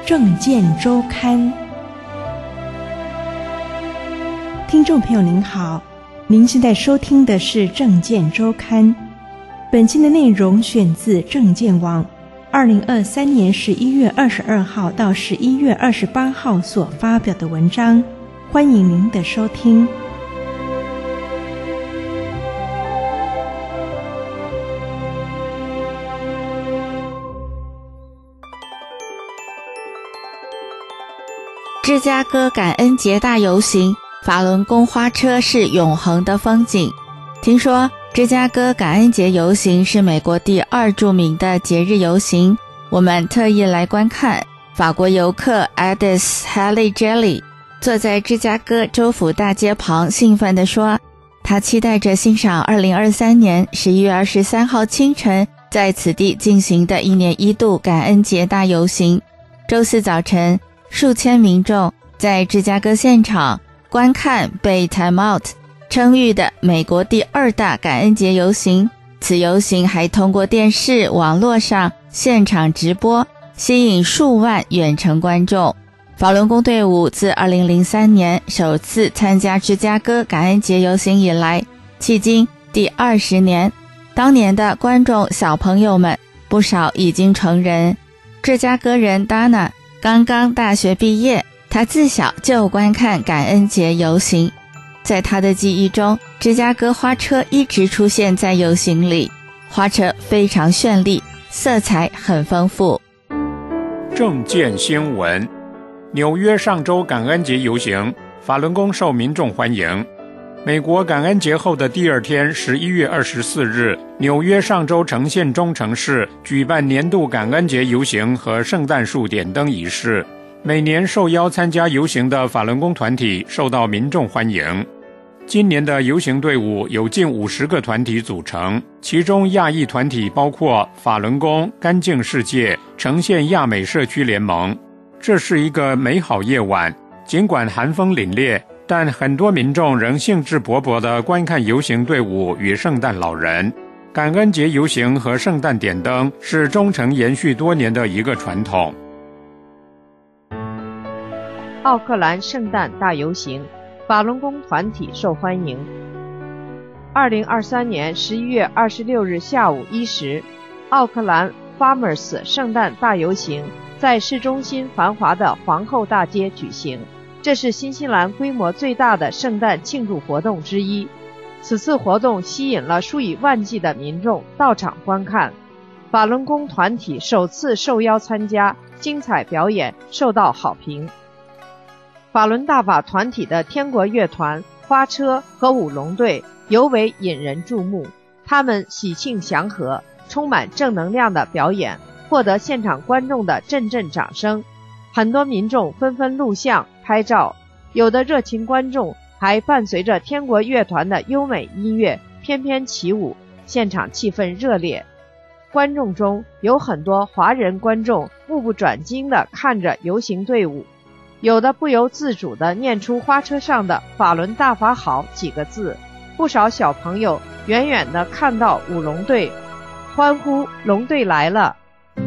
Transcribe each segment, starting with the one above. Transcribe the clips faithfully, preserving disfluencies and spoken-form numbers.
政见周刊。听众朋友您好，您现在收听的是政见周刊。本期的内容选自政见网二零二三年十一月二十二号到十一月二十八号所发表的文章，欢迎您的收听。 芝加哥感恩节大游行，法轮功花车是永恒的风景。听说芝加哥感恩节游行是美国第二著名的节日游行，我们特意来观看。法国游客 Edith Haley Jelly 坐在芝加哥州府大街旁，兴奋地说，他期待着欣赏二零二三年十一月二十三号清晨在此地进行的一年一度感恩节大游行。周四早晨，数千民众在芝加哥现场观看被 Time Out 称誉的美国第二大感恩节游行。此游行还通过电视网络上现场直播，吸引数万远程观众。法轮功队伍自二零零三年首次参加芝加哥感恩节游行以来，迄今第二十年。当年的观众小朋友们不少已经成人。芝加哥人 Dana 刚刚大学毕业，他自小就观看感恩节游行。在他的记忆中，芝加哥花车一直出现在游行里，花车非常绚丽，色彩很丰富。 政见新闻：纽约上周感恩节游行，法轮功受民众欢迎。美国感恩节后的第二天，十一月二十四日，纽约上周城县中城市举办年度感恩节游行和圣诞树点灯仪式。每年受邀参加游行的法轮功团体受到民众欢迎。今年的游行队伍有近五十个团体组成，其中亚裔团体包括法轮功、干净世界、城县亚美社区联盟。这是一个美好夜晚，尽管寒风凛冽，但很多民众仍兴致勃勃地观看游行队伍与圣诞老人。感恩节游行和圣诞点灯是忠诚延续多年的一个传统。 奥克兰圣诞大游行，法轮功团体受欢迎。二零二三年十一月二十六日下午一时，奥克兰 Farmers 圣诞大游行在市中心繁华的皇后大街举行，这是新西兰规模最大的圣诞庆祝活动之一。此次活动吸引了数以万计的民众到场观看，法轮功团体首次受邀参加，精彩表演受到好评。法轮大法团体的天国乐团、花车和舞龙队尤为引人注目，他们喜庆祥和，充满正能量的表演获得现场观众的阵阵掌声。很多民众纷纷录像拍照，有的热情观众还伴随着天国乐团的优美音乐翩翩起舞，现场气氛热烈。观众中有很多华人观众目不转睛地看着游行队伍，有的不由自主地念出花车上的法轮大法好几个字。不少小朋友远远地看到舞龙队，欢呼龙队来了。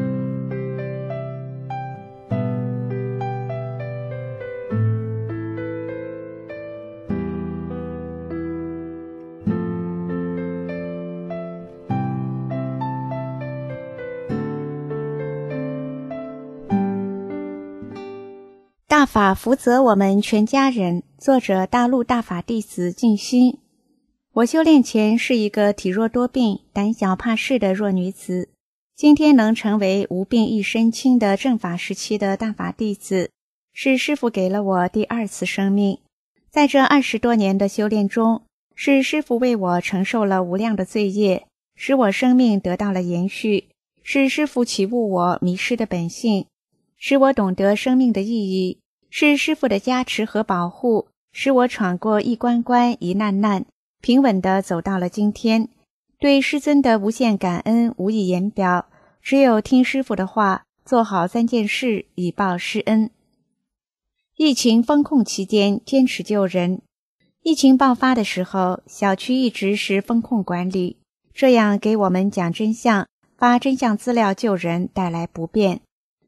大法福泽我们全家人，作者大陆大法弟子静心。我修炼前是一个体弱多病、胆小怕事的弱女子，今天能成为无病一身轻的正法时期的大法弟子，是师父给了我第二次生命。在这二十多年的修炼中，是师父为我承受了无量的罪业，使我生命得到了延续，是师父启悟我迷失的本性，使我懂得生命的意义，是师父的加持和保护，使我闯过一关关一难难，平稳地走到了今天。对师尊的无限感恩无以言表，只有听师父的话，做好三件事以报师恩。疫情封控期间坚持救人。疫情爆发的时候，小区一直是封控管理，这样给我们讲真相、发真相资料救人带来不便。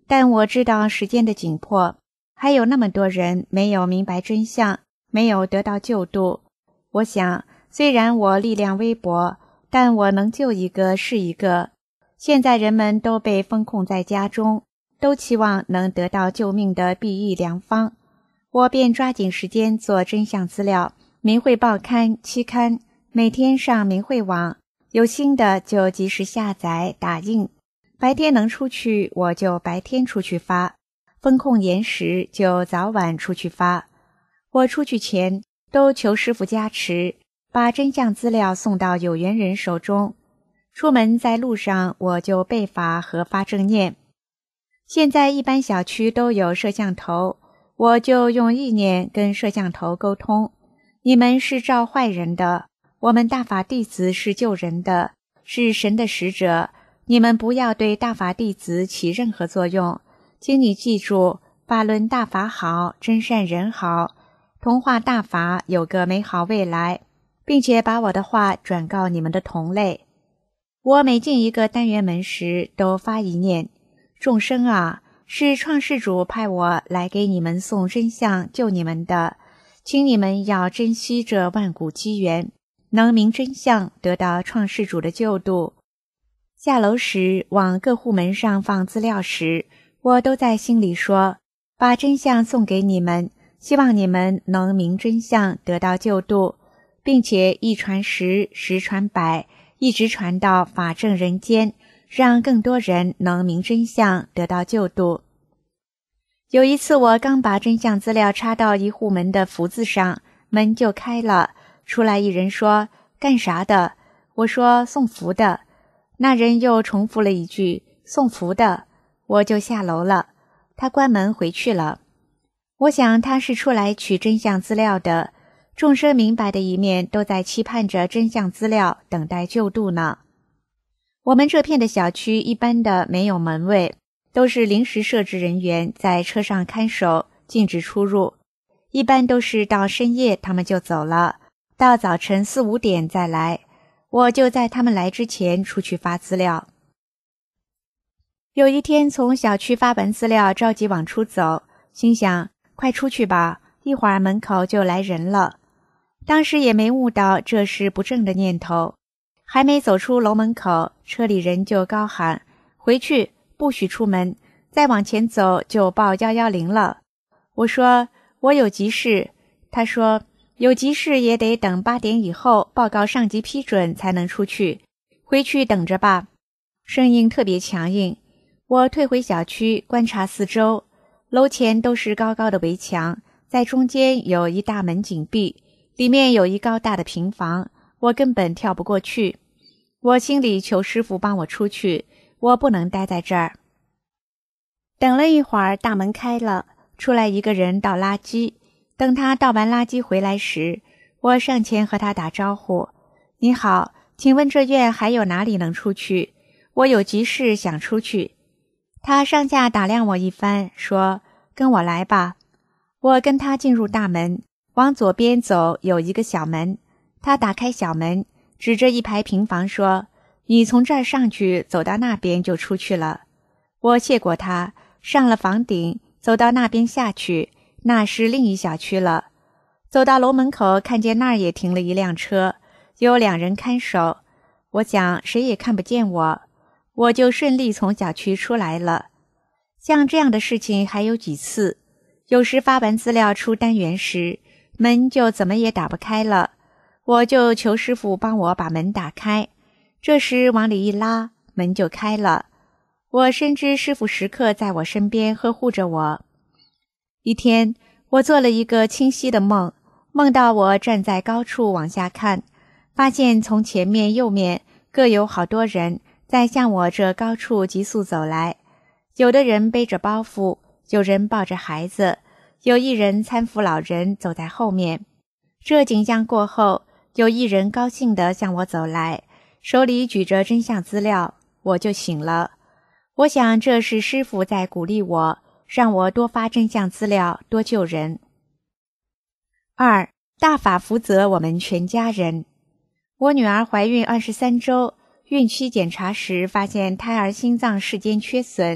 但我知道时间的紧迫，还有那么多人没有明白真相，没有得到救度。我想，虽然我力量微薄，但我能救一个是一个。现在人们都被封控在家中，都期望能得到救命的裨益良方。我便抓紧时间做真相资料，明慧报刊、期刊，每天上明慧网，有新的就及时下载打印。白天能出去，我就白天出去发；封控严时，就早晚出去发。我出去前都求师父加持，把真相资料送到有缘人手中。出门在路上，我就背法和发正念。现在一般小区都有摄像头，我就用意念跟摄像头沟通：你们是照坏人的，我们大法弟子是救人的，是神的使者，你们不要对大法弟子起任何作用。请你记住，法轮大法好，真善人好，同化大法有个美好未来，并且把我的话转告你们的同类。我每进一个单元门时，都发一念：众生啊，是创世主派我来给你们送真相救你们的，请你们要珍惜这万古机缘，能明真相，得到创世主的救度。下楼时往各户门上放资料时，我都在心里说，把真相送给你们，希望你们能明真相，得到救度，并且一传十，十传百，一直传到法正人间，让更多人能明真相，得到救度。有一次我刚把真相资料插到一户门的福字上，门就开了，出来一人说：干啥的？我说送福的。那人又重复了一句：送福的。我就下楼了，他关门回去了。我想他是出来取真相资料的，众生明白的一面都在期盼着真相资料，等待救度呢。我们这片的小区一般的没有门卫，都是临时设置人员在车上看守，禁止出入。一般都是到深夜他们就走了，到早晨四五点再来。我就在他们来之前出去发资料。有一天从小区发完资料，着急往出走，心想快出去吧，一会儿门口就来人了。当时也没悟到这是不正的念头，还没走出楼门口，车里人就高喊：回去，不许出门，再往前走就报一一零了。我说我有急事。他说有急事也得等八点以后报告上级批准才能出去，回去等着吧。声音特别强硬。我退回小区观察四周，楼前都是高高的围墙，在中间有一大门紧闭，里面有一高大的平房，我根本跳不过去。我心里求师父帮我出去，我不能待在这儿。等了一会儿，大门开了，出来一个人倒垃圾。等他倒完垃圾回来时，我上前和他打招呼：你好，请问这院还有哪里能出去？我有急事想出去。他上下打量我一番，说：跟我来吧。我跟他进入大门，往左边走有一个小门，他打开小门，指着一排平房说：你从这儿上去，走到那边就出去了。我谢过他，上了房顶，走到那边下去，那是另一小区了。走到楼门口，看见那儿也停了一辆车，有两人看守。我想谁也看不见我，我就顺利从小区出来了。像这样的事情还有几次，有时发完资料出单元时，门就怎么也打不开了，我就求师父帮我把门打开，这时往里一拉，门就开了。我深知师父时刻在我身边呵护着我。一天，我做了一个清晰的梦，梦到我站在高处往下看，发现从前面右面各有好多人在向我这高处急速走来，有的人背着包袱，有人抱着孩子，有一人搀扶老人走在后面。这景象过后，有一人高兴地向我走来，手里举着真相资料，我就醒了。我想这是师父在鼓励我，让我多发真相资料，多救人。二，大法福泽我们全家人。我女儿怀孕二十三周，孕期检查时发现胎儿心脏室间缺损，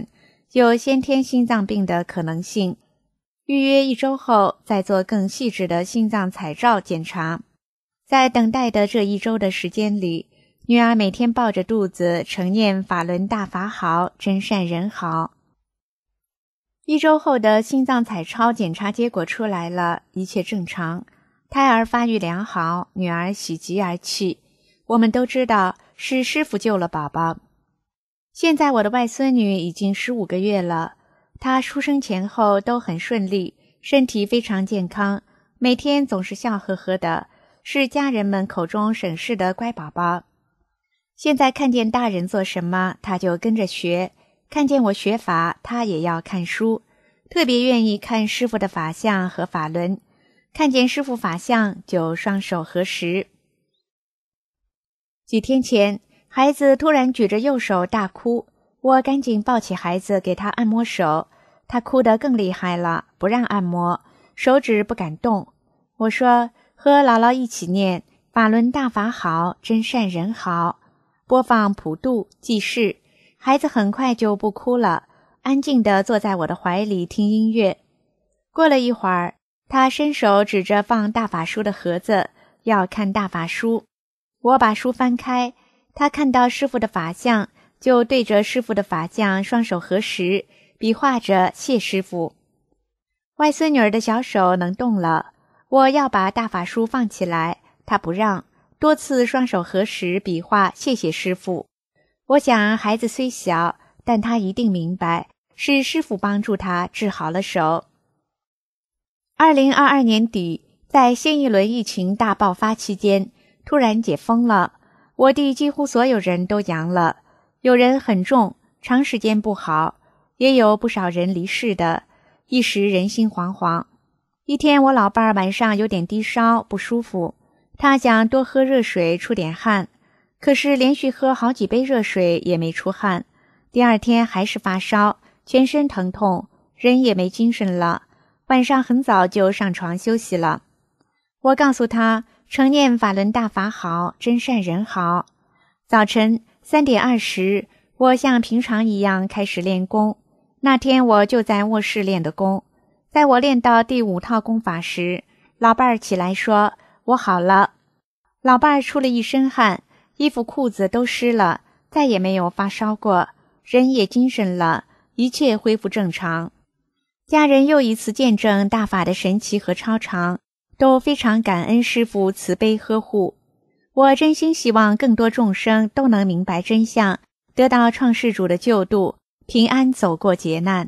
有先天心脏病的可能性。预约一周后再做更细致的心脏彩照检查。在等待的这一周的时间里，女儿每天抱着肚子承念法轮大法好，真善人好。一周后的心脏彩超检查结果出来了，一切正常，胎儿发育良好，女儿喜极而泣。我们都知道是师父救了宝宝。现在我的外孙女已经十五个月了，她出生前后都很顺利，身体非常健康，每天总是笑呵呵的，是家人们口中省事的乖宝宝。现在看见大人做什么，她就跟着学，看见我学法，她也要看书，特别愿意看师父的法相和法轮，看见师父法相就双手合十。几天前，孩子突然举着右手大哭，我赶紧抱起孩子给他按摩手，他哭得更厉害了，不让按摩，手指不敢动。我说和姥姥一起念法轮大法好，真善人好，播放普度济世，孩子很快就不哭了，安静地坐在我的怀里听音乐。过了一会儿，他伸手指着放大法书的盒子，要看大法书。我把书翻开，他看到师父的法相，就对着师父的法相双手合十，比划着谢师父。外孙女儿的小手能动了，我要把大法书放起来，她不让，多次双手合十比划谢谢师父。我想孩子虽小，但他一定明白是师父帮助他治好了手。二零二二年底，在新一轮疫情大爆发期间，突然解封了，我地几乎所有人都阳了，有人很重，长时间不好，也有不少人离世的，一时人心惶惶。一天我老伴儿晚上有点低烧不舒服，他想多喝热水出点汗，可是连续喝好几杯热水也没出汗，第二天还是发烧，全身疼痛，人也没精神了，晚上很早就上床休息了。我告诉他承念法轮大法好，真善人好。早晨三点二十，我像平常一样开始练功。那天我就在卧室练的功，在我练到第五套功法时，老伴儿起来说我好了。老伴儿出了一身汗，衣服裤子都湿了，再也没有发烧过，人也精神了，一切恢复正常。家人又一次见证大法的神奇和超常，都非常感恩师父慈悲呵护。我真心希望更多众生都能明白真相，得到创世主的救度，平安走过劫难。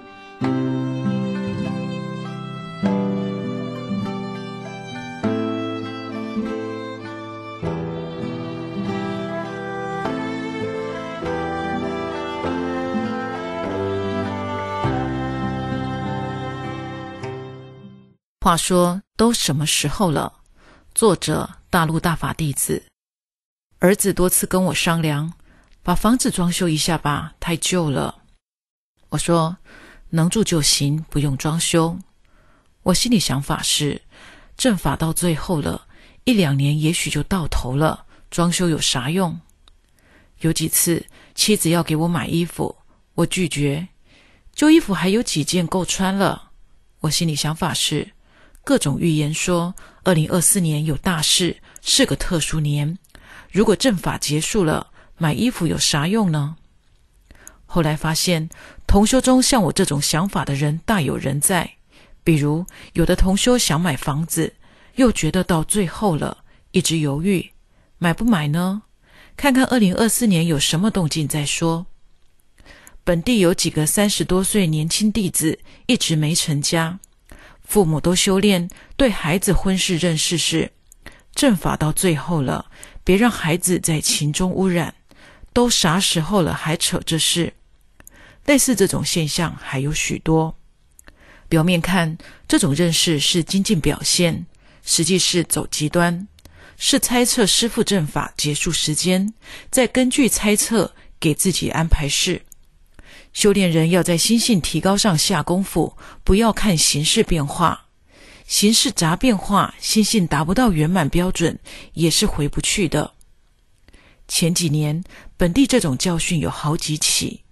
话说都什么时候了？作者大陆大法弟子。儿子多次跟我商量，把房子装修一下吧，太旧了。我说能住就行，不用装修。我心里想法是，正法到最后了，一两年也许就到头了，装修有啥用？有几次妻子要给我买衣服，我拒绝，旧衣服还有几件够穿了。我心里想法是，各种预言说二零二四年有大事，是个特殊年，如果正法结束了，买衣服有啥用呢？后来发现同修中像我这种想法的人大有人在，比如有的同修想买房子，又觉得到最后了，一直犹豫，买不买呢？看看二零二四年有什么动静再说。本地有几个三十多岁年轻弟子一直没成家，父母都修炼，对孩子婚事认识是正法到最后了，别让孩子在情中污染，都啥时候了还扯这事。类似这种现象还有许多。表面看这种认识是精进表现，实际是走极端，是猜测师父正法结束时间，再根据猜测给自己安排事。修炼人要在心性提高上下功夫，不要看形势变化，形势杂变化，心性达不到圆满标准，也是回不去的。前几年本地这种教训有好几起，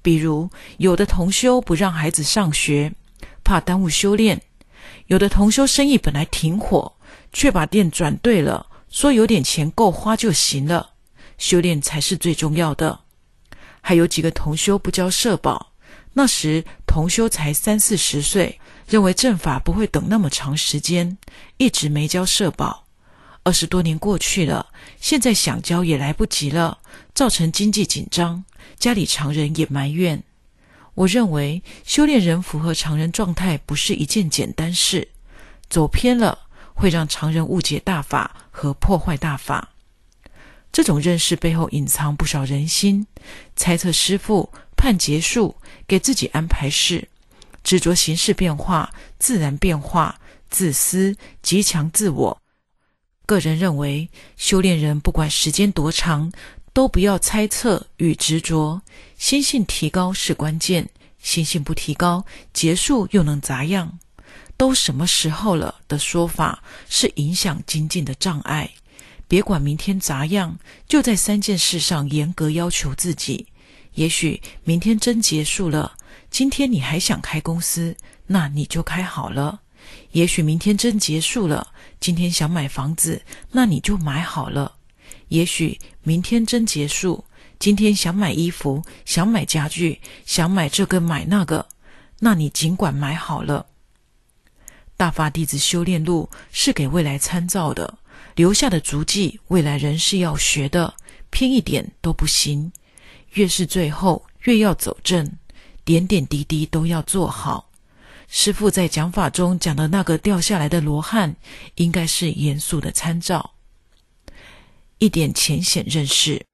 比如有的同修不让孩子上学，怕耽误修炼；有的同修生意本来挺火，却把店转对了，说有点钱够花就行了，修炼才是最重要的。还有几个同修不交社保，那时同修才三四十岁，认为正法不会等那么长时间，一直没交社保。二十多年过去了，现在想交也来不及了，造成经济紧张，家里常人也埋怨。我认为修炼人符合常人状态不是一件简单事，走偏了会让常人误解大法和破坏大法。这种认识背后隐藏不少人心，猜测师父，判结束，给自己安排事，执着形式变化，自然变化，自私，极强自我。个人认为，修炼人不管时间多长，都不要猜测与执着，心性提高是关键，心性不提高，结束又能咋样？都什么时候了的说法是影响精进的障碍。别管明天咋样，就在三件事上严格要求自己。也许明天真结束了，今天你还想开公司，那你就开好了。也许明天真结束了，今天想买房子，那你就买好了。也许明天真结束，今天想买衣服，想买家具，想买这个买那个，那你尽管买好了。大法弟子修炼路是给未来参照的，留下的足迹未来人是要学的，偏一点都不行。越是最后越要走正，点点滴滴都要做好。师父在讲法中讲的那个掉下来的罗汉，应该是严肃的参照。一点浅显认识。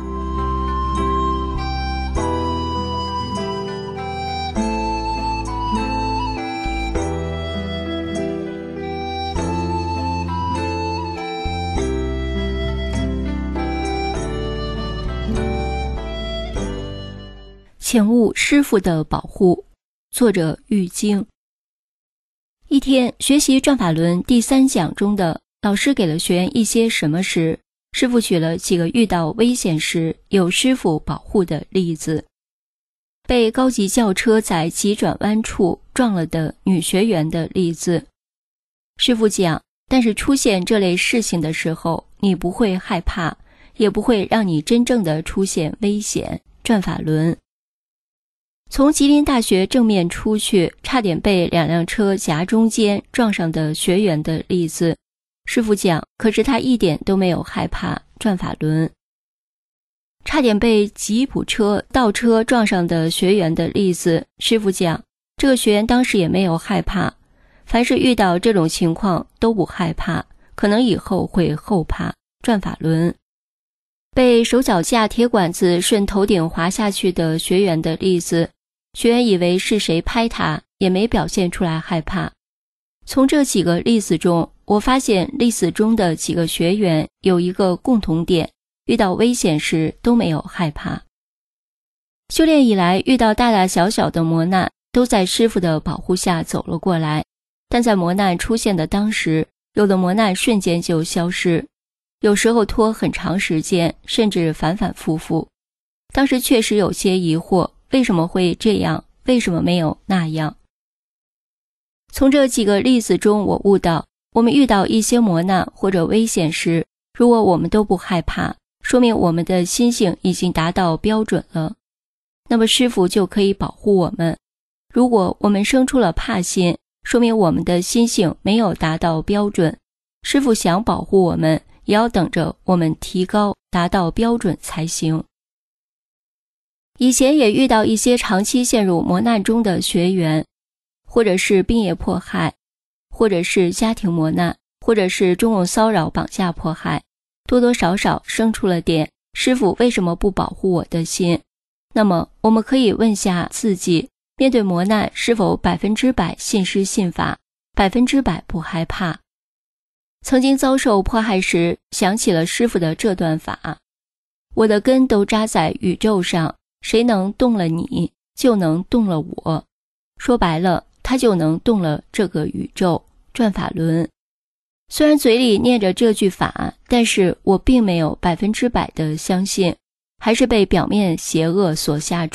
请勿师父的保护。作者玉京。一天学习转法轮第三讲中的老师给了学员一些什么时，师父举了几个遇到危险时有师父保护的例子。被高级轿车在急转弯处撞了的女学员的例子。师父讲，但是出现这类事情的时候，你不会害怕，也不会让你真正的出现危险。转法轮。从吉林大学正面出去，差点被两辆车夹中间撞上的学员的例子。师父讲，可是他一点都没有害怕。转法轮。差点被吉普车倒车撞上的学员的例子。师父讲，这个学员当时也没有害怕。凡是遇到这种情况都不害怕，可能以后会后怕。转法轮。被手脚架铁管子顺头顶滑下去的学员的例子。学员以为是谁拍他，也没表现出来害怕。从这几个例子中，我发现例子中的几个学员有一个共同点，遇到危险时都没有害怕。修炼以来，遇到大大小小的磨难，都在师父的保护下走了过来。但在磨难出现的当时，有的磨难瞬间就消失，有时候拖很长时间，甚至反反复复。当时确实有些疑惑，为什么会这样？为什么没有那样？从这几个例子中，我悟到，我们遇到一些磨难或者危险时，如果我们都不害怕，说明我们的心性已经达到标准了，那么师父就可以保护我们。如果我们生出了怕心，说明我们的心性没有达到标准，师父想保护我们，也要等着我们提高达到标准才行。以前也遇到一些长期陷入磨难中的学员，或者是病业迫害，或者是家庭磨难，或者是中共骚扰绑架迫害，多多少少生出了点师父为什么不保护我的心。那么我们可以问下自己，面对磨难是否百分之百信师信法，百分之百不害怕。曾经遭受迫害时，想起了师父的这段法，我的根都扎在宇宙上，谁能动了你，就能动了我。说白了，他就能动了这个宇宙。转法轮。虽然嘴里念着这句法，但是我并没有百分之百的相信，还是被表面邪恶所吓住，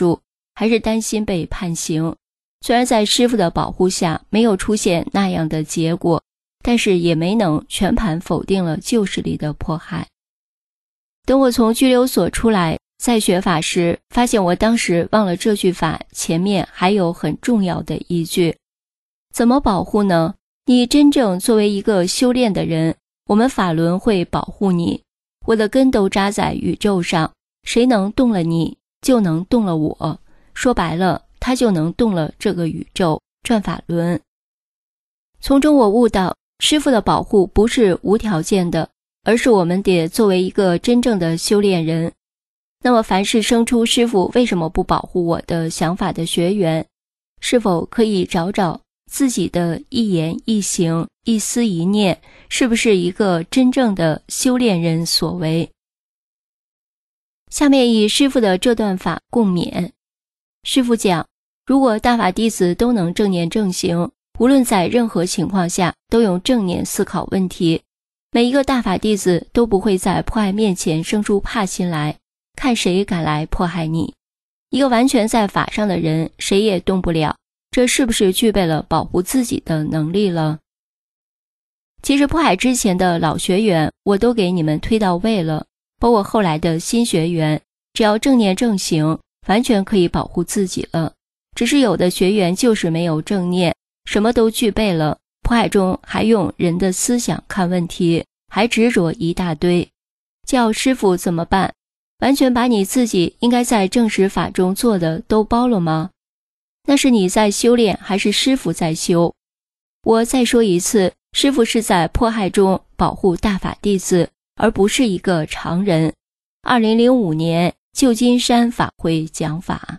还是担心被判刑。虽然在师父的保护下没有出现那样的结果，但是也没能全盘否定了旧势力的迫害。等我从拘留所出来，在学法时，发现我当时忘了这句法前面还有很重要的一句。怎么保护呢？你真正作为一个修炼的人，我们法轮会保护你。我的根都扎在宇宙上，谁能动了你，就能动了我。说白了，他就能动了这个宇宙，转法轮。从中我悟到，师父的保护不是无条件的，而是我们得作为一个真正的修炼人。那么凡是生出师父为什么不保护我的想法的学员，是否可以找找自己的一言一行一思一念是不是一个真正的修炼人所为。下面以师父的这段法共勉。师父讲，如果大法弟子都能正念正行，无论在任何情况下都用正念思考问题，每一个大法弟子都不会在迫害面前生出怕心来，看谁敢来迫害你。一个完全在法上的人，谁也动不了，这是不是具备了保护自己的能力了？其实迫害之前的老学员我都给你们推到位了，包括后来的新学员，只要正念正行，完全可以保护自己了。只是有的学员就是没有正念，什么都具备了，迫害中还用人的思想看问题，还执着一大堆。叫师父怎么办？完全把你自己应该在正实法中做的都包了吗？那是你在修炼，还是师父在修？我再说一次，师父是在迫害中保护大法弟子，而不是一个常人。二零零五年旧金山法会讲法。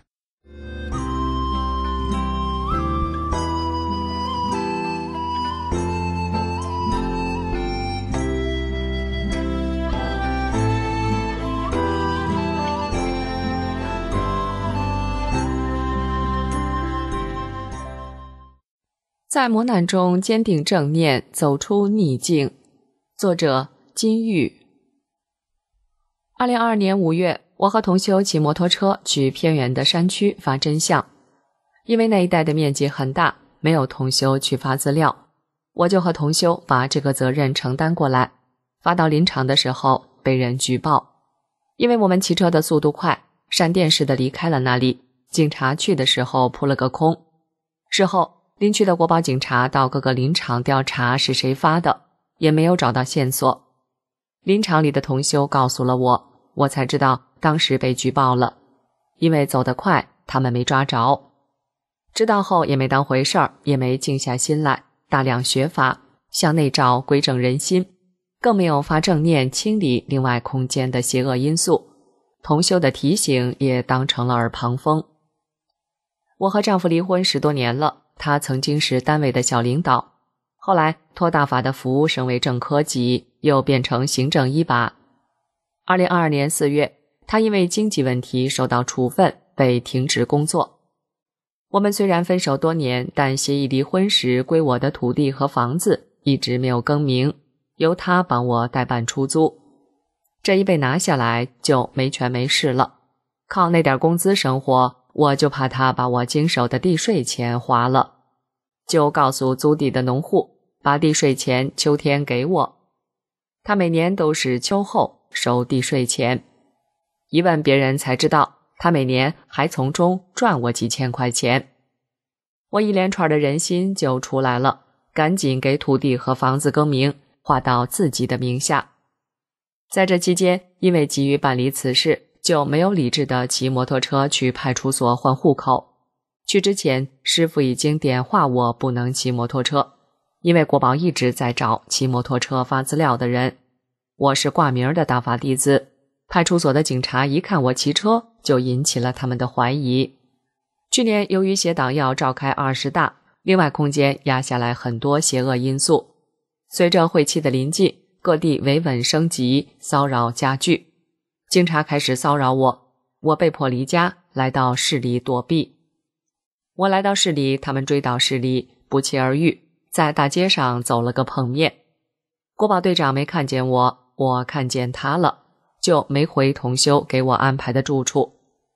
在磨难中坚定正念，走出逆境。作者金玉。二零二二年五月，我和同修骑摩托车去偏远的山区发真相。因为那一带的面积很大，没有同修去发资料，我就和同修把这个责任承担过来。发到林场的时候被人举报，因为我们骑车的速度快，闪电似的离开了那里，警察去的时候扑了个空。事后林区的国保警察到各个林场调查是谁发的，也没有找到线索。林场里的同修告诉了我，我才知道当时被举报了，因为走得快，他们没抓着。知道后也没当回事儿，也没静下心来大量学法，向内照归正人心，更没有发正念清理另外空间的邪恶因素。同修的提醒也当成了耳旁风。我和丈夫离婚十多年了，他曾经是单位的小领导，后来托大法的福升为正科级，又变成行政一把。二零二二年四月，他因为经济问题受到处分，被停职工作。我们虽然分手多年，但协议离婚时归我的土地和房子一直没有更名，由他帮我代办出租。这一被拿下来就没权没势了，靠那点工资生活，我就怕他把我经手的地税钱花了，就告诉租地的农户把地税钱秋天给我，他每年都是秋后收地税钱。一问别人才知道，他每年还从中赚我几千块钱。我一连串的人心就出来了，赶紧给土地和房子更名，划到自己的名下。在这期间，因为急于办理此事，就没有理智地骑摩托车去派出所换户口。去之前，师父已经点化我不能骑摩托车，因为国保一直在找骑摩托车发资料的人。我是挂名的大法弟子，派出所的警察一看我骑车，就引起了他们的怀疑。去年由于协党要召开二十大，另外空间压下来很多邪恶因素。随着会期的临近，各地维稳升级，骚扰加剧。警察开始骚扰我，我被迫离家，来到市里躲避。我来到市里，他们追到市里，不期而遇，在大街上走了个碰面。国保队长没看见我，我看见他了，就没回同修给我安排的住处。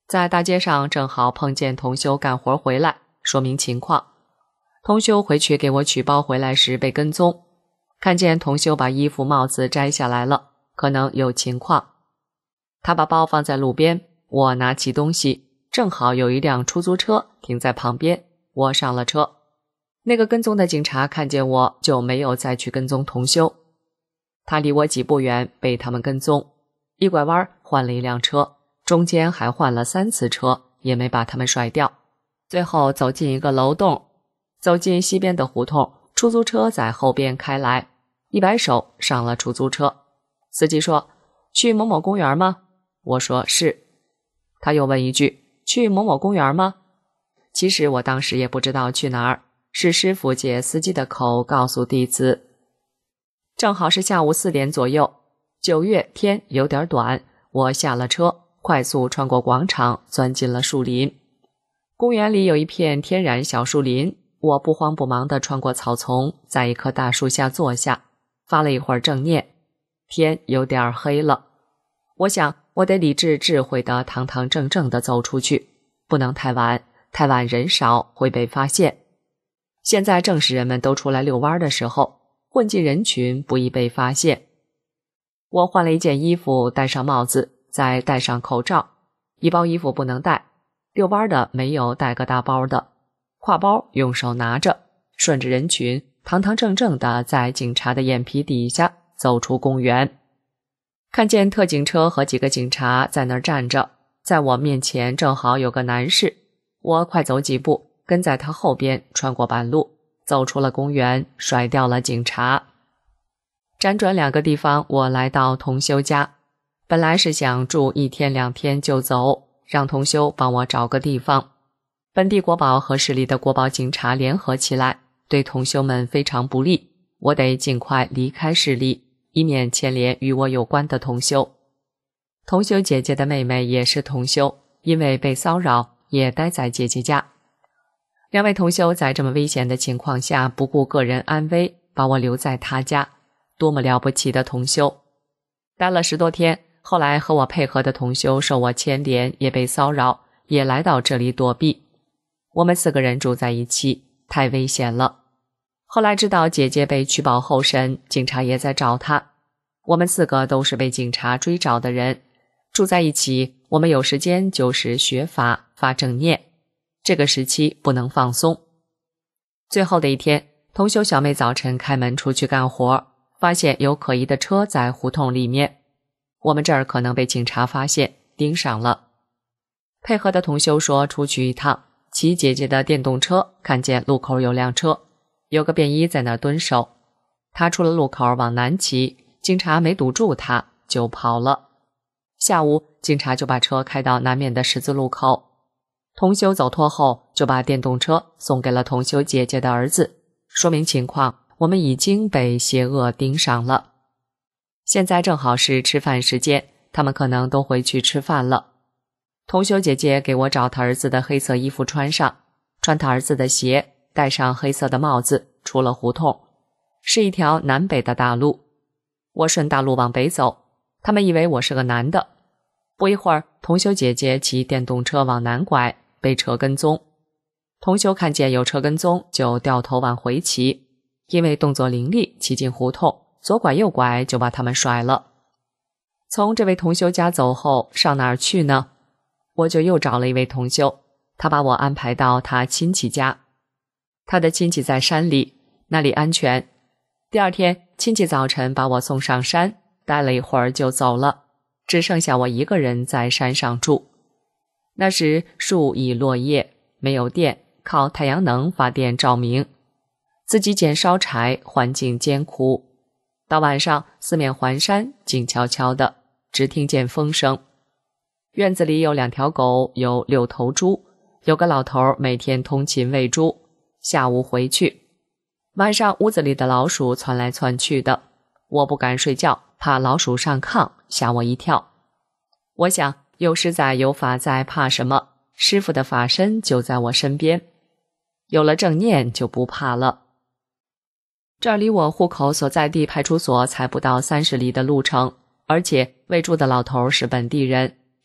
在大街上正好碰见同修干活回来，说明情况。同修回去给我取包回来时被跟踪，看见同修把衣服帽子摘下来了，可能有情况。他把包放在路边，我拿起东西，正好有一辆出租车停在旁边，我上了车。那个跟踪的警察看见我就没有再去跟踪同修，他离我几步远被他们跟踪，一拐弯换了一辆车，中间还换了三次车，也没把他们甩掉。最后走进一个楼洞，走进西边的胡同，出租车在后边开来，一摆手上了出租车。司机说：“去某某公园吗？”我说是。他又问一句：“去某某公园吗？”其实我当时也不知道去哪儿，是师傅借司机的口告诉弟子。正好是下午四点左右，九月天有点短，我下了车，快速穿过广场，钻进了树林。公园里有一片天然小树林，我不慌不忙地穿过草丛，在一棵大树下坐下，发了一会儿正念。天有点黑了，我想我得理智智慧地堂堂正正地走出去，不能太晚，太晚人少会被发现。现在正是人们都出来遛弯的时候，混进人群不易被发现。我换了一件衣服，戴上帽子，再戴上口罩，一包衣服不能带，遛弯的没有带个大包的，挎包用手拿着，顺着人群堂堂正正地在警察的眼皮底下走出公园。看见特警车和几个警察在那儿站着，在我面前正好有个男士，我快走几步，跟在他后边穿过半路，走出了公园，甩掉了警察。辗转两个地方，我来到同修家，本来是想住一天两天就走，让同修帮我找个地方。本地国保和市里的国保警察联合起来，对同修们非常不利，我得尽快离开市里，以免牵连与我有关的同修。同修姐姐的妹妹也是同修，因为被骚扰也待在姐姐家。两位同修在这么危险的情况下不顾个人安危，把我留在他家，多么了不起的同修。待了十多天，后来和我配合的同修受我牵连，也被骚扰，也来到这里躲避。我们四个人住在一起，太危险了。后来知道姐姐被取保候审，警察也在找她。我们四个都是被警察追找的人，住在一起，我们有时间就是学法发正念，这个时期不能放松。最后的一天，同修小妹早晨开门出去干活，发现有可疑的车在胡同里面，我们这儿可能被警察发现盯上了。配合的同修说出去一趟，骑姐姐的电动车，看见路口有辆车，有个便衣在那儿蹲守，他出了路口往南骑，警察没堵住他就跑了。下午警察就把车开到南面的十字路口，同修走脱后就把电动车送给了同修姐姐的儿子，说明情况，我们已经被邪恶盯上了。现在正好是吃饭时间，他们可能都回去吃饭了。同修姐姐给我找他儿子的黑色衣服穿上，穿他儿子的鞋，戴上黑色的帽子，出了胡同，是一条南北的大路。我顺大路往北走，他们以为我是个男的。不一会儿，同修姐姐骑电动车往南拐，被车跟踪。同修看见有车跟踪，就掉头往回骑，因为动作伶俐，骑进胡同，左拐右拐就把他们甩了。从这位同修家走后，上哪儿去呢？我就又找了一位同修，他把我安排到他亲戚家。他的亲戚在山里，那里安全。第二天，亲戚早晨把我送上山，待了一会儿就走了，只剩下我一个人在山上住。那时树已落叶，没有电，靠太阳能发电照明，自己捡烧柴，环境艰苦。到晚上，四面环山，静悄悄的，只听见风声。院子里有两条狗，有六头猪，有个老头每天通勤喂猪，下午回去。晚上屋子里的老鼠窜来窜去的，我不敢睡觉，怕老鼠上炕，吓我一跳。我想有师在有法在，怕什么？师父的法身就在我身边，有了正念就不怕了。这儿离我户口所在地派出所才不到三十里的路程，而且喂猪的老头是本地人，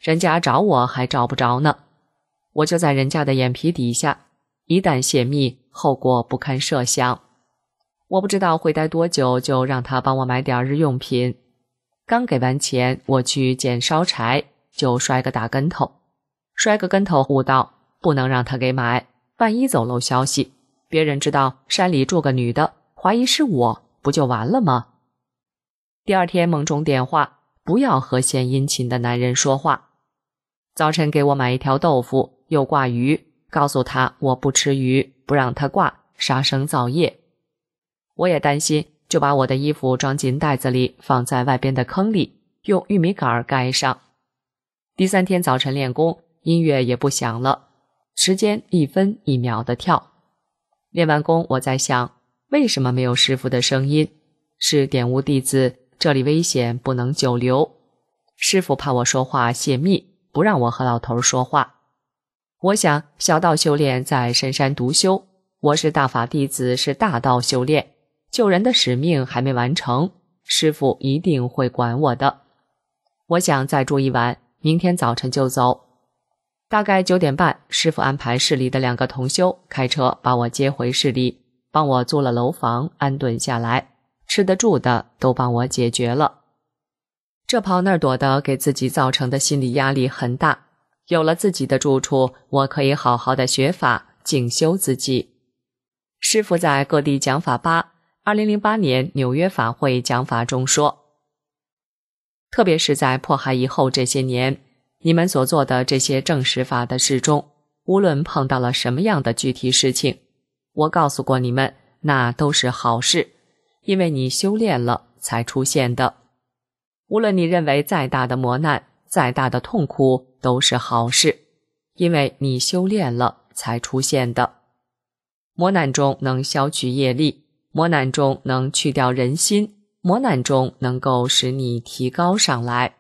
人家找我还找不着呢，我就在人家的眼皮底下，一旦泄密，后果不堪设想。我不知道会待多久，就让他帮我买点日用品。刚给完钱，我去捡烧柴，就摔个大跟头，摔个跟头悟道，不能让他给买，万一走漏消息，别人知道山里住个女的，怀疑是我，不就完了吗？第二天梦中电话，不要和献殷勤的男人说话。早晨给我买一条豆腐，又挂鱼，告诉他我不吃鱼，不让他挂，杀生造业。我也担心，就把我的衣服装进袋子里，放在外边的坑里，用玉米杆盖上。第三天早晨练功，音乐也不响了，时间一分一秒的跳。练完功，我在想，为什么没有师傅的声音？是点悟弟子，这里危险，不能久留。师傅怕我说话泄密，不让我和老头说话。我想小道修炼在深山独修，我是大法弟子，是大道修炼，救人的使命还没完成，师傅一定会管我的。我想再住一晚，明天早晨就走。大概九点半，师傅安排市里的两个同修开车把我接回市里，帮我租了楼房，安顿下来，吃的住的都帮我解决了。这跑那儿躲的，给自己造成的心理压力很大。有了自己的住处，我可以好好的学法，静修自己。师父在各地讲法吧，二零零八年纽约法会讲法中说，特别是在迫害以后这些年，你们所做的这些正实法的事中，无论碰到了什么样的具体事情，我告诉过你们，那都是好事，因为你修炼了才出现的。无论你认为再大的磨难，再大的痛苦，都是好事，因为你修炼了才出现的。磨难中能消去业力，磨难中能去掉人心，磨难中能够使你提高上来。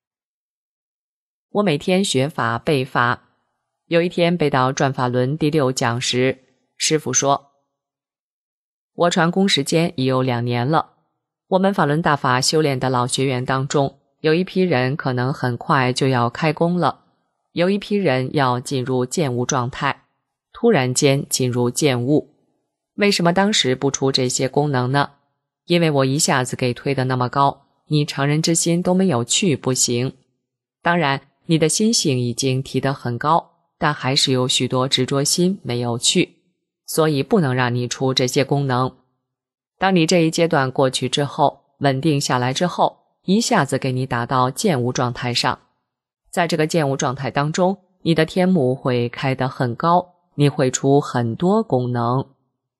我每天学法背法，有一天背到转法轮第六讲时，师父说，我传功时间已有两年了，我们法轮大法修炼的老学员当中，有一批人可能很快就要开功了，有一批人要进入见悟状态，突然间进入见悟。为什么当时不出这些功能呢？因为我一下子给推得那么高，你常人之心都没有去不行。当然你的心性已经提得很高，但还是有许多执着心没有去，所以不能让你出这些功能。当你这一阶段过去之后，稳定下来之后，一下子给你打到见悟状态上。在这个见悟状态当中，你的天目会开得很高，你会出很多功能。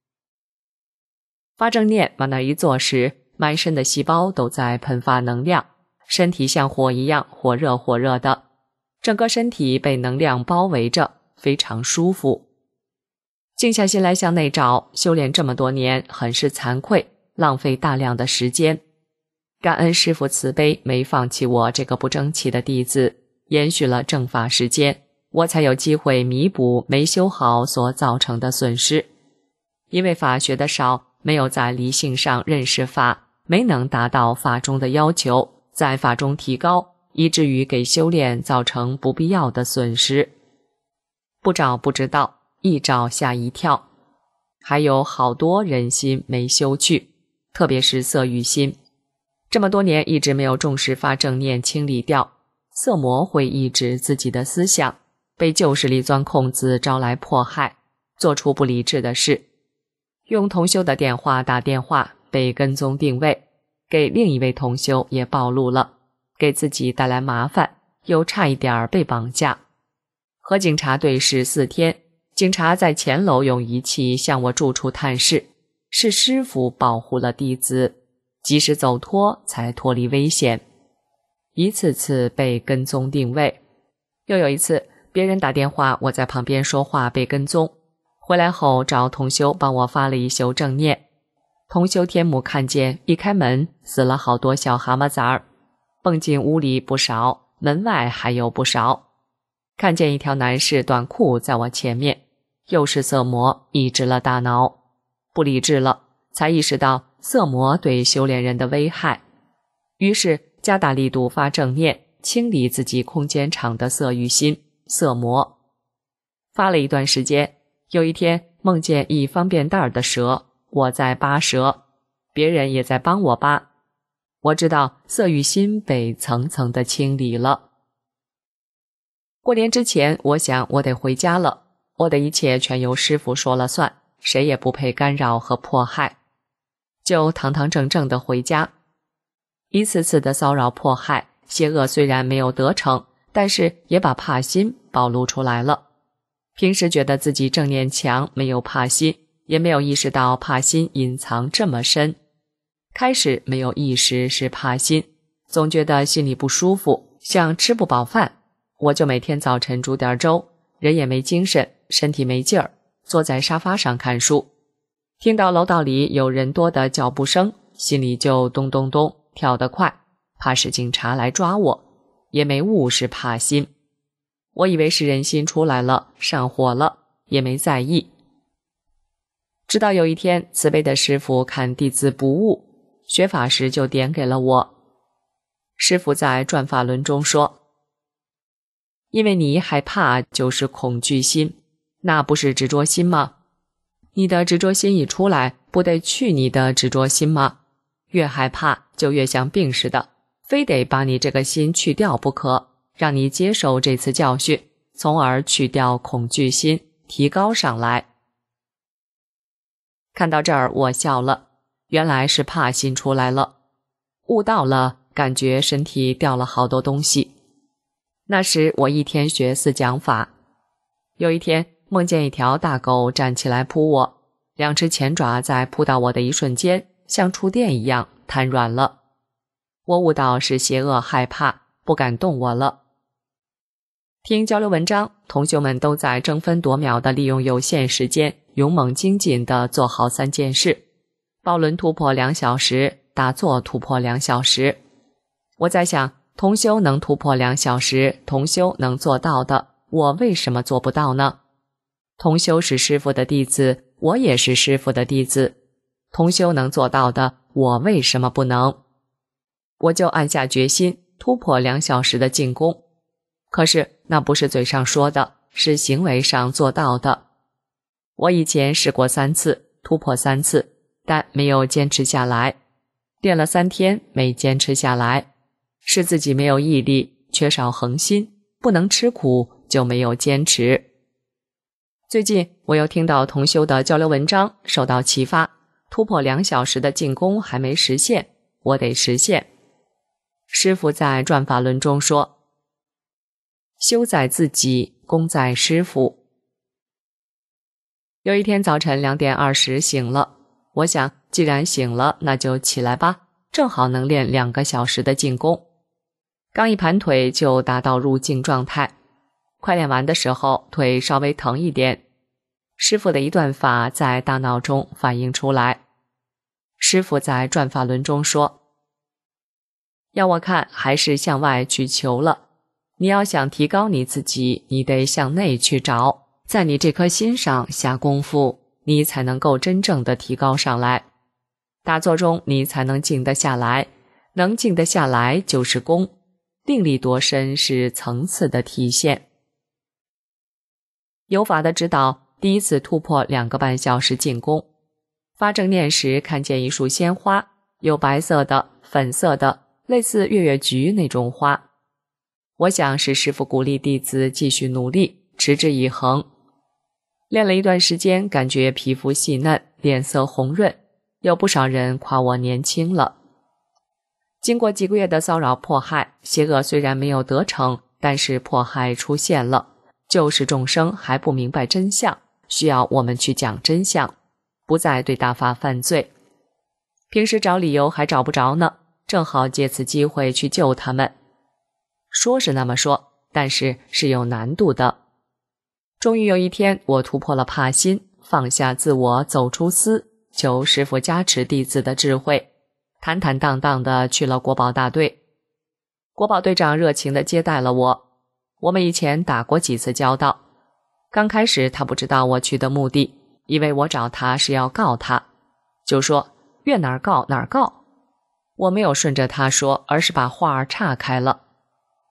发正念往那一坐时，满身的细胞都在喷发能量，身体像火一样火热火热的，整个身体被能量包围着，非常舒服。静下心来向内找，修炼这么多年，很是惭愧，浪费大量的时间。感恩师父慈悲，没放弃我这个不争气的弟子，延续了正法时间，我才有机会弥补没修好所造成的损失。因为法学的少，没有在理性上认识法，没能达到法中的要求，在法中提高，以至于给修炼造成不必要的损失。不找不知道，一找吓一跳。还有好多人心没修去，特别是色欲心。这么多年一直没有重视发正念清理掉，色魔会抑制自己的思想，被旧势力钻空子招来迫害，做出不理智的事。用同修的电话打电话，被跟踪定位，给另一位同修也暴露了，给自己带来麻烦，又差一点被绑架。和警察对视四天，警察在前楼用仪器向我住处探视，是师父保护了弟子，及时走脱才脱离危险。一次次被跟踪定位，又有一次别人打电话，我在旁边说话被跟踪，回来后找同修帮我发了一宿正念。同修天母看见一开门死了好多小蛤蟆崽儿，蹦进屋里不少，门外还有不少。看见一条男士短裤在我前面，又是色魔抑制了大脑，不理智了，才意识到色魔对修炼人的危害，于是加大力度发正念， 清理自己空间场的色与心、色魔。发了一段时间，有一天梦见一方便袋的蛇，我在扒蛇，别人也在帮我扒。我知道色与心被层层的清理了。过年之前，我想我得回家了，我的一切全由师父说了算，谁也不配干扰和迫害，就堂堂正正的回家。一次次的骚扰迫害，邪恶虽然没有得逞，但是也把怕心暴露出来了。平时觉得自己正念强，没有怕心，也没有意识到怕心隐藏这么深。开始没有意识是怕心，总觉得心里不舒服，像吃不饱饭，我就每天早晨煮点粥，人也没精神，身体没劲儿，坐在沙发上看书。听到楼道里有人多的脚步声，心里就咚咚咚跳得快，怕是警察来抓我，也没悟是怕心。我以为是人心出来了，上火了，也没在意。直到有一天，慈悲的师父看弟子不悟，学法时就点给了我。师父在转法轮中说，因为你害怕就是恐惧心，那不是执着心吗？你的执着心一出来，不得去你的执着心吗？越害怕就越像病似的，非得把你这个心去掉不可，让你接受这次教训，从而去掉恐惧心，提高上来。看到这儿我笑了，原来是怕心出来了，悟到了，感觉身体掉了好多东西。那时我一天学四讲法，有一天梦见一条大狗站起来扑我，两只前爪在扑到我的一瞬间，像触电一样瘫软了。我悟到是邪恶害怕，不敢动我了。听交流文章，同学们都在争分夺秒地利用有限时间，勇猛精进地做好三件事：抱轮突破两小时，打坐突破两小时。我在想，同修能突破两小时，同修能做到的，我为什么做不到呢？同修是师父的弟子，我也是师父的弟子，同修能做到的，我为什么不能？我就暗下决心，突破两小时的静功。可是那不是嘴上说的，是行为上做到的。我以前试过三次，突破三次，但没有坚持下来。练了三天，没坚持下来，是自己没有毅力，缺少恒心，不能吃苦，就没有坚持。最近我又听到同修的交流文章，受到启发，突破两小时的静功还没实现，我得实现。师父在转法轮中说，修在自己，功在师父。有一天早晨两点二十醒了，我想既然醒了，那就起来吧，正好能练两个小时的静功。刚一盘腿就达到入静状态，快练完的时候腿稍微疼一点，师父的一段法在大脑中反映出来。师父在转法轮中说，要我看还是向外去求了，你要想提高你自己，你得向内去找，在你这颗心上下功夫，你才能够真正的提高上来。打坐中你才能静得下来，能静得下来就是功，定力多深是层次的体现。有法的指导，第一次突破两个半小时静功。发正念时看见一束鲜花，有白色的、粉色的，类似月月菊那种花。我想是师父鼓励弟子继续努力，持之以恒。练了一段时间，感觉皮肤细嫩，脸色红润，有不少人夸我年轻了。经过几个月的骚扰迫害，邪恶虽然没有得逞，但是迫害出现了，救世众生还不明白真相，需要我们去讲真相，不再对大法犯罪。平时找理由还找不着呢，正好借此机会去救他们。说是那么说，但是是有难度的。终于有一天，我突破了怕心，放下自我，走出私，求师父加持弟子的智慧，坦坦荡荡地去了国保大队。国保队长热情地接待了我，我们以前打过几次交道。刚开始他不知道我去的目的，以为我找他是要告他，就说越哪儿告哪儿告。我没有顺着他说，而是把话岔开了。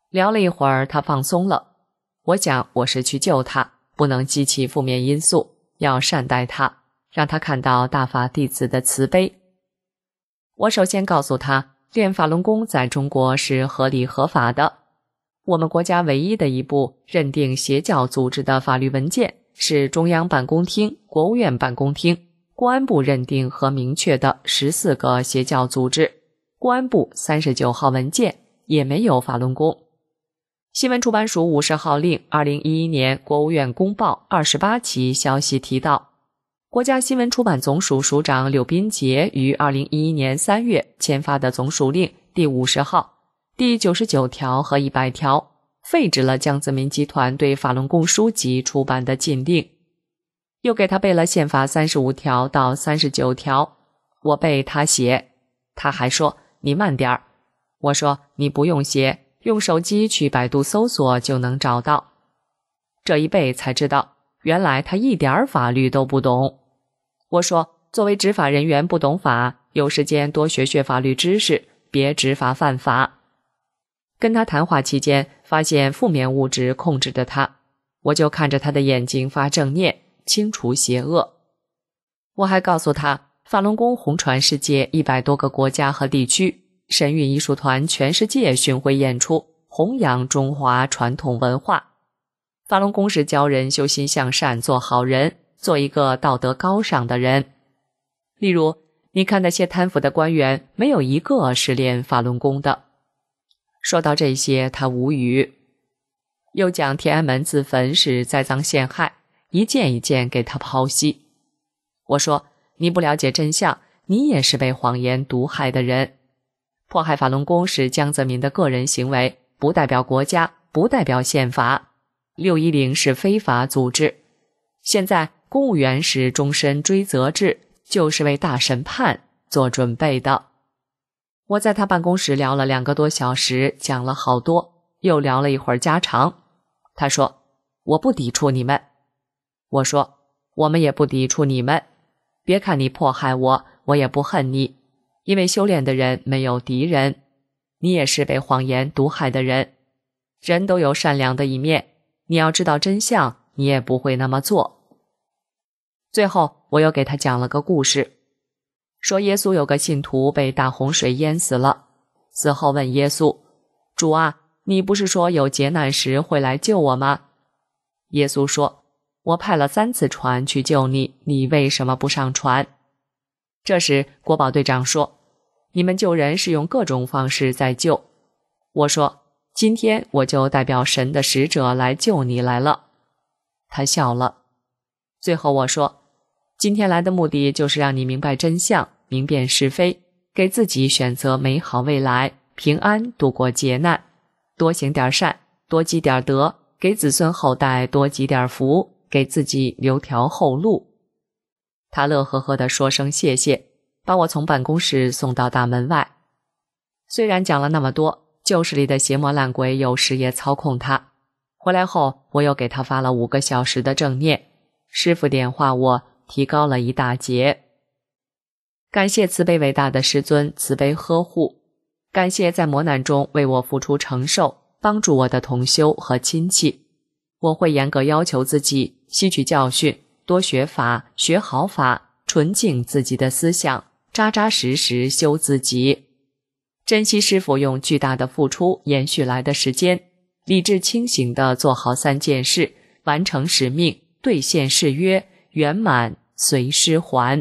聊了一会儿，他放松了。我想我是去救他，不能激起负面因素，要善待他，让他看到大法弟子的慈悲。我首先告诉他，练法轮功在中国是合理合法的。我们国家唯一的一部认定邪教组织的法律文件是中央办公厅、国务院办公厅、公安部认定和明确的十四个邪教组织，公安部三十九号文件也没有法轮功。新闻出版署五十号令二零一一年国务院公报二十八期消息提到，国家新闻出版总署署长柳斌杰于二零一一年三月签发的总署令第五十号、第九十九条和一百条，废止了江泽民集团对法轮功书籍出版的禁令，又给他背了宪法三十五条到三十九条。我背他写，他还说你慢点儿。我说你不用写，用手机去百度搜索就能找到。这一背才知道，原来他一点法律都不懂。我说作为执法人员不懂法，有时间多学学法律知识，别执法犯法。跟他谈话期间，发现负面物质控制着他，我就看着他的眼睛发正念，清除邪恶。我还告诉他，法轮功红传世界一百多个国家和地区，神韵艺术团全世界巡回演出，弘扬中华传统文化。法轮功是教人修心向善，做好人，做一个道德高尚的人。例如，你看那些贪腐的官员，没有一个是练法轮功的。说到这些，他无语。又讲天安门自焚是栽赃陷害，一件一件给他剖析。我说，你不了解真相，你也是被谎言毒害的人。迫害法轮功是江泽民的个人行为，不代表国家，不代表宪法。六一零是非法组织。现在公务员是终身追责制，就是为大审判做准备的。我在他办公室聊了两个多小时，讲了好多，又聊了一会儿家常。他说，我不抵触你们。我说，我们也不抵触你们。别看你迫害我，我也不恨你，因为修炼的人没有敌人。你也是被谎言毒害的人。人都有善良的一面，你要知道真相，你也不会那么做。最后，我又给他讲了个故事，说耶稣有个信徒被大洪水淹死了，死后问耶稣，主啊，你不是说有劫难时会来救我吗？耶稣说，我派了三次船去救你，你为什么不上船？这时国宝队长说，你们救人是用各种方式在救。我说，今天我就代表神的使者来救你来了。他笑了。最后我说，今天来的目的就是让你明白真相，明辨是非，给自己选择美好未来，平安度过劫难，多行点善，多积点德，给子孙后代多积点福，给自己留条后路。他乐呵呵地说声谢谢，把我从办公室送到大门外。虽然讲了那么多，旧市里的邪魔烂鬼有时也操控他。回来后，我又给他发了五个小时的正念，师父点化我，提高了一大截。感谢慈悲伟大的师尊慈悲呵护，感谢在磨难中为我付出承受，帮助我的同修和亲戚。我会严格要求自己，吸取教训，多学法，学好法，纯净自己的思想，扎扎实实修自己。珍惜师父用巨大的付出延续来的时间，理智清醒地做好三件事，完成使命，兑现誓约，圆满随师还。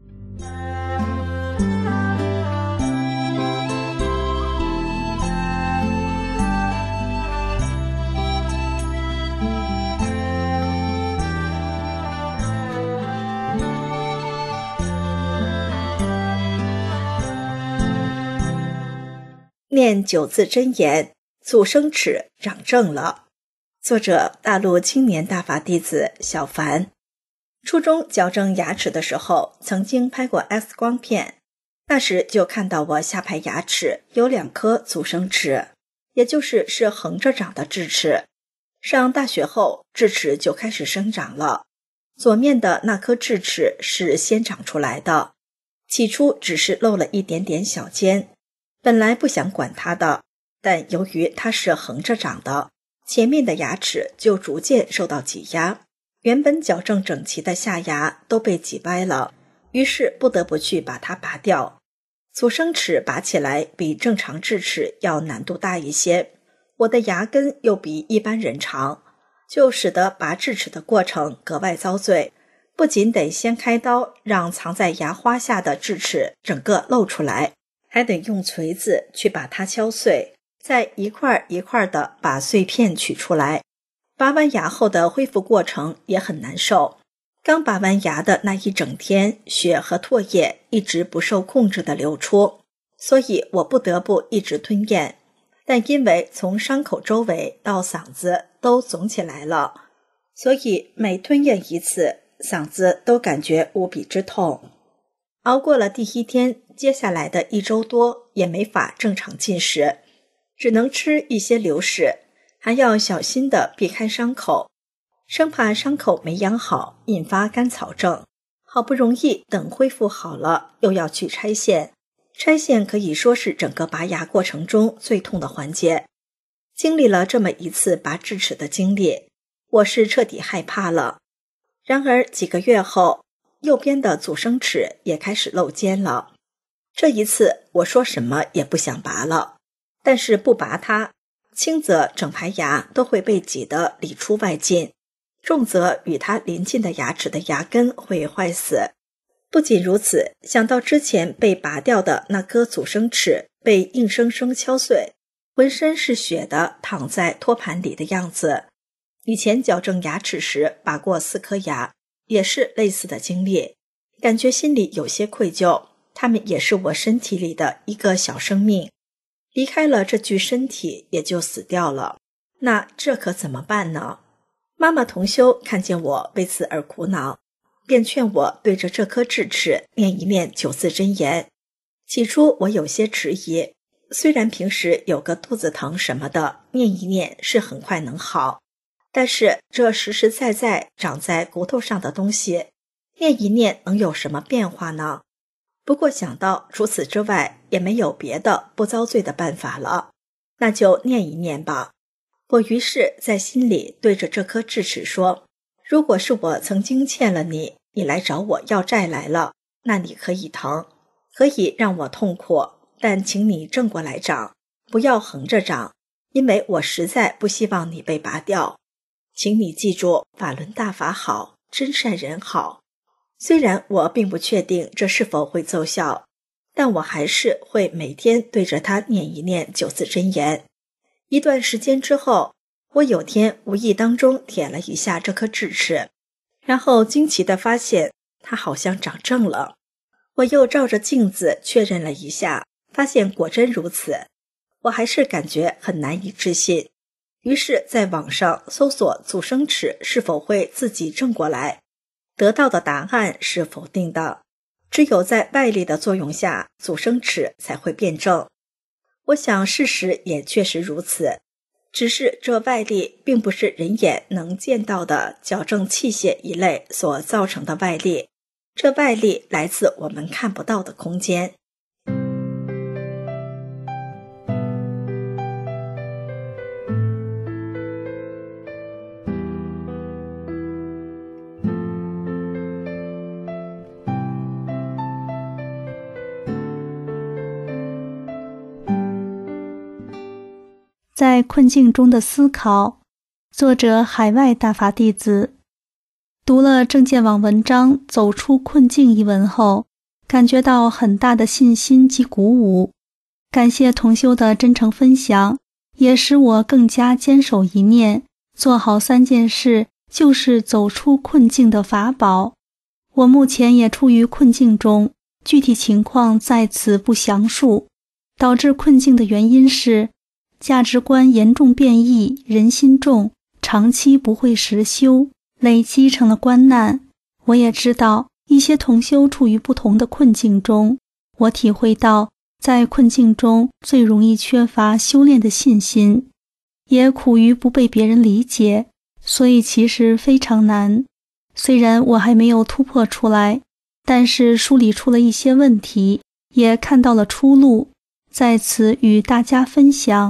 念九字真言，促生齿长正了。作者：大陆青年大法弟子小凡。初中矫正牙齿的时候，曾经拍过 X 光片，那时就看到我下排牙齿有两颗促生齿，也就是是横着长的智齿。上大学后，智齿就开始生长了。左面的那颗智齿是先长出来的，起初只是露了一点点小尖。本来不想管它的， 但由于它是横着长的，前面的牙齿就逐渐受到挤压，原本矫正整齐的下牙都被挤歪了，于是不得不去把它拔掉。阻生齿拔起来比正常智齿要难度大一些，我的牙根又比一般人长，就使得拔智齿的过程格外遭罪，不仅得先开刀让藏在牙花下的智齿整个露出来，还得用锤子去把它敲碎，再一块一块地把碎片取出来。拔完牙后的恢复过程也很难受，刚拔完牙的那一整天，血和唾液一直不受控制地流出，所以我不得不一直吞咽，但因为从伤口周围到嗓子都肿起来了，所以每吞咽一次，嗓子都感觉无比之痛。熬过了第一天，接下来的一周多也没法正常进食，只能吃一些流食，还要小心地避开伤口，生怕伤口没养好引发干草症。好不容易等恢复好了，又要去拆线。拆线可以说是整个拔牙过程中最痛的环节。经历了这么一次拔智齿的经历，我是彻底害怕了。然而几个月后，右边的阻生齿也开始露尖了。这一次我说什么也不想拔了，但是不拔它，轻则整排牙都会被挤得里出外进，重则与它邻近的牙齿的牙根会坏死。不仅如此，想到之前被拔掉的那颗阻生齿被硬生生敲碎，浑身是血的躺在托盘里的样子，以前矫正牙齿时拔过四颗牙，也是类似的经历，感觉心里有些愧疚，他们也是我身体里的一个小生命，离开了这具身体也就死掉了，那这可怎么办呢？妈妈同修看见我为此而苦恼，便劝我对着这颗智齿念一念九字真言。起初我有些迟疑，虽然平时有个肚子疼什么的，念一念是很快能好，但是这实实在在长在骨头上的东西，念一念能有什么变化呢？不过想到除此之外也没有别的不遭罪的办法了，那就念一念吧。我于是在心里对着这颗智齿说，如果是我曾经欠了你，你来找我要债来了，那你可以疼，可以让我痛苦，但请你正过来长，不要横着长，因为我实在不希望你被拔掉。请你记住，法轮大法好，真善人好。虽然我并不确定这是否会奏效，但我还是会每天对着它念一念九字真言。一段时间之后，我有天无意当中舔了一下这颗智齿，然后惊奇地发现它好像长正了。我又照着镜子确认了一下，发现果真如此，我还是感觉很难以置信。于是在网上搜索阻生齿是否会自己正过来，得到的答案是否定的，只有在外力的作用下，阻生齿才会变正。我想事实也确实如此，只是这外力并不是人眼能见到的矫正器械一类所造成的外力，这外力来自我们看不到的空间。 在困境中的思考，作者海外大法弟子。读了正见网文章《走出困境》一文后，感觉到很大的信心及鼓舞。感谢同修的真诚分享，也使我更加坚守一念，做好三件事，就是走出困境的法宝。我目前也处于困境中，具体情况在此不详述。导致困境的原因是价值观严重变异，人心重，长期不会实修，累积成了观难。我也知道一些同修处于不同的困境中，我体会到在困境中最容易缺乏修炼的信心，也苦于不被别人理解，所以其实非常难。虽然我还没有突破出来，但是梳理出了一些问题，也看到了出路，在此与大家分享，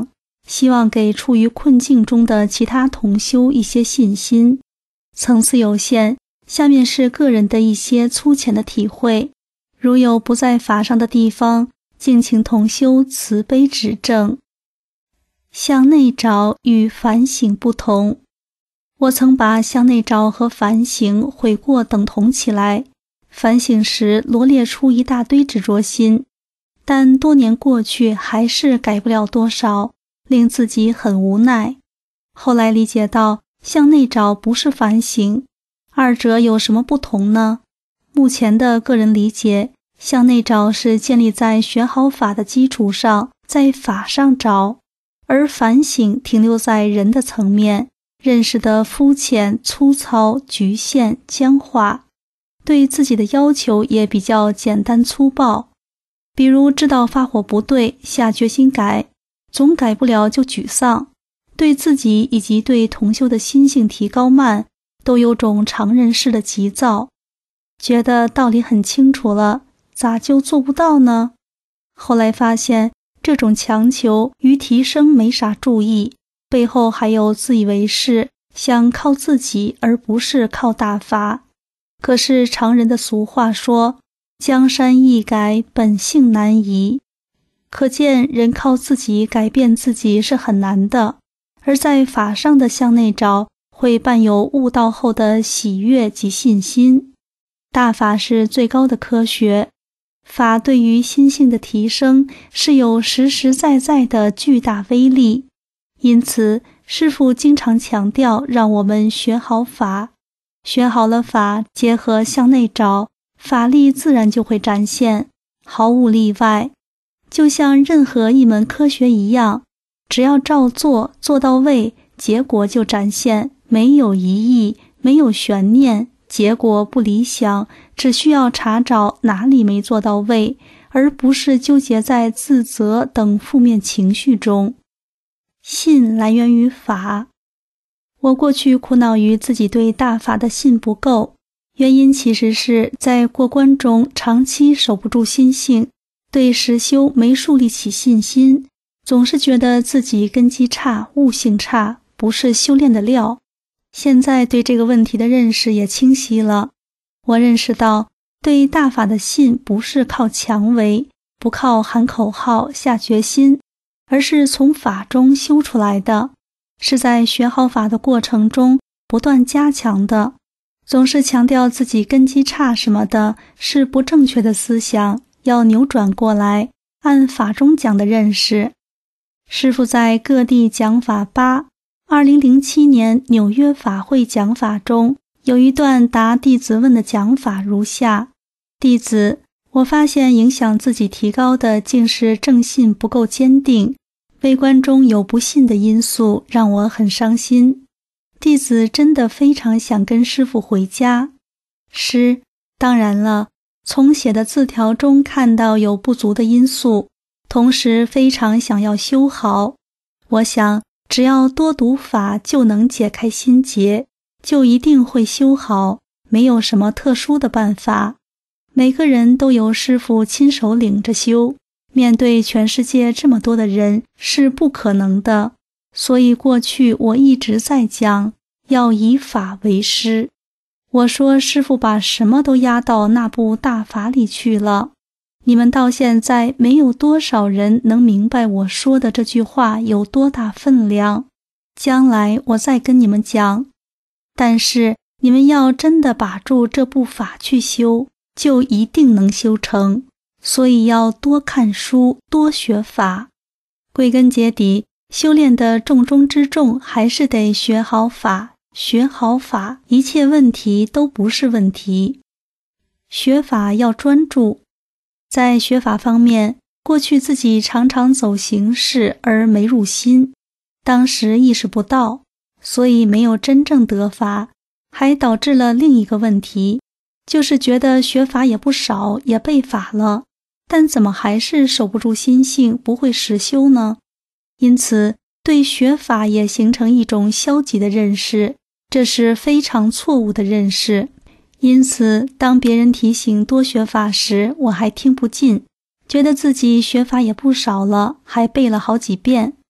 希望给处于困境中的其他同修一些信心。层次有限，下面是个人的一些粗浅的体会，如有不在法上的地方，敬请同修慈悲指正。向内找与反省不同，我曾把向内找和反省、悔过等同起来。反省时罗列出一大堆执着心，但多年过去还是改不了多少，令自己很无奈。后来理解到，向内找不是反省，二者有什么不同呢？目前的个人理解，向内找是建立在学好法的基础上，在法上找，而反省停留在人的层面，认识的肤浅、粗糙、局限、僵化，对自己的要求也比较简单粗暴。比如知道发火不对，下决心改，总改不了就沮丧，对自己以及对同修的心性提高慢，都有种常人式的急躁，觉得道理很清楚了，咋就做不到呢？后来发现这种强求与提升没啥注意，背后还有自以为是，想靠自己而不是靠大法。可是常人的俗话说，江山易改，本性难移，可见人靠自己改变自己是很难的。而在法上的向内找，会伴有悟道后的喜悦及信心。大法是最高的科学，法对于心性的提升是有实实在在的巨大威力。因此师父经常强调让我们学好法，学好了法，结合向内找，法力自然就会展现，毫无例外。就像任何一门科学一样，只要照做，做到位，结果就展现，没有疑义，没有悬念，结果不理想，只需要查找哪里没做到位，而不是纠结在自责等负面情绪中。信来源于法。我过去苦恼于自己对大法的信不够，原因其实是在过关中长期守不住心性，对实修没树立起信心，总是觉得自己根基差，悟性差，不是修炼的料。现在对这个问题的认识也清晰了，我认识到对大法的信不是靠强为，不靠喊口号下决心，而是从法中修出来的，是在学好法的过程中不断加强的。总是强调自己根基差什么的，是不正确的思想，要扭转过来，按法中讲的认识。师父在各地讲法八二零零七年纽约法会讲法中，有一段答弟子问的讲法如下：弟子，我发现影响自己提高的竟是正信不够坚定，微观中有不信的因素，让我很伤心。弟子真的非常想跟师父回家。师，当然了，从写的字条中看到有不足的因素，同时非常想要修好。我想只要多读法就能解开心结，就一定会修好，没有什么特殊的办法。每个人都由师父亲手领着修，面对全世界这么多的人是不可能的，所以过去我一直在讲，要以法为师。我说师父把什么都压到那部大法里去了，你们到现在没有多少人能明白我说的这句话有多大分量，将来我再跟你们讲。但是你们要真的把住这部法去修，就一定能修成，所以要多看书，多学法。归根结底，修炼的重中之重还是得学好法，学好法，一切问题都不是问题。学法要专注。在学法方面，过去自己常常走形式而没入心，当时意识不到，所以没有真正得法，还导致了另一个问题，就是觉得学法也不少，也背法了，但怎么还是守不住心性，不会实修呢？因此对学法也形成一种消极的认识，这是非常错误的认识。因此当别人提醒多学法时，我还听不进，觉得自己学法也不少了，还背了好几遍。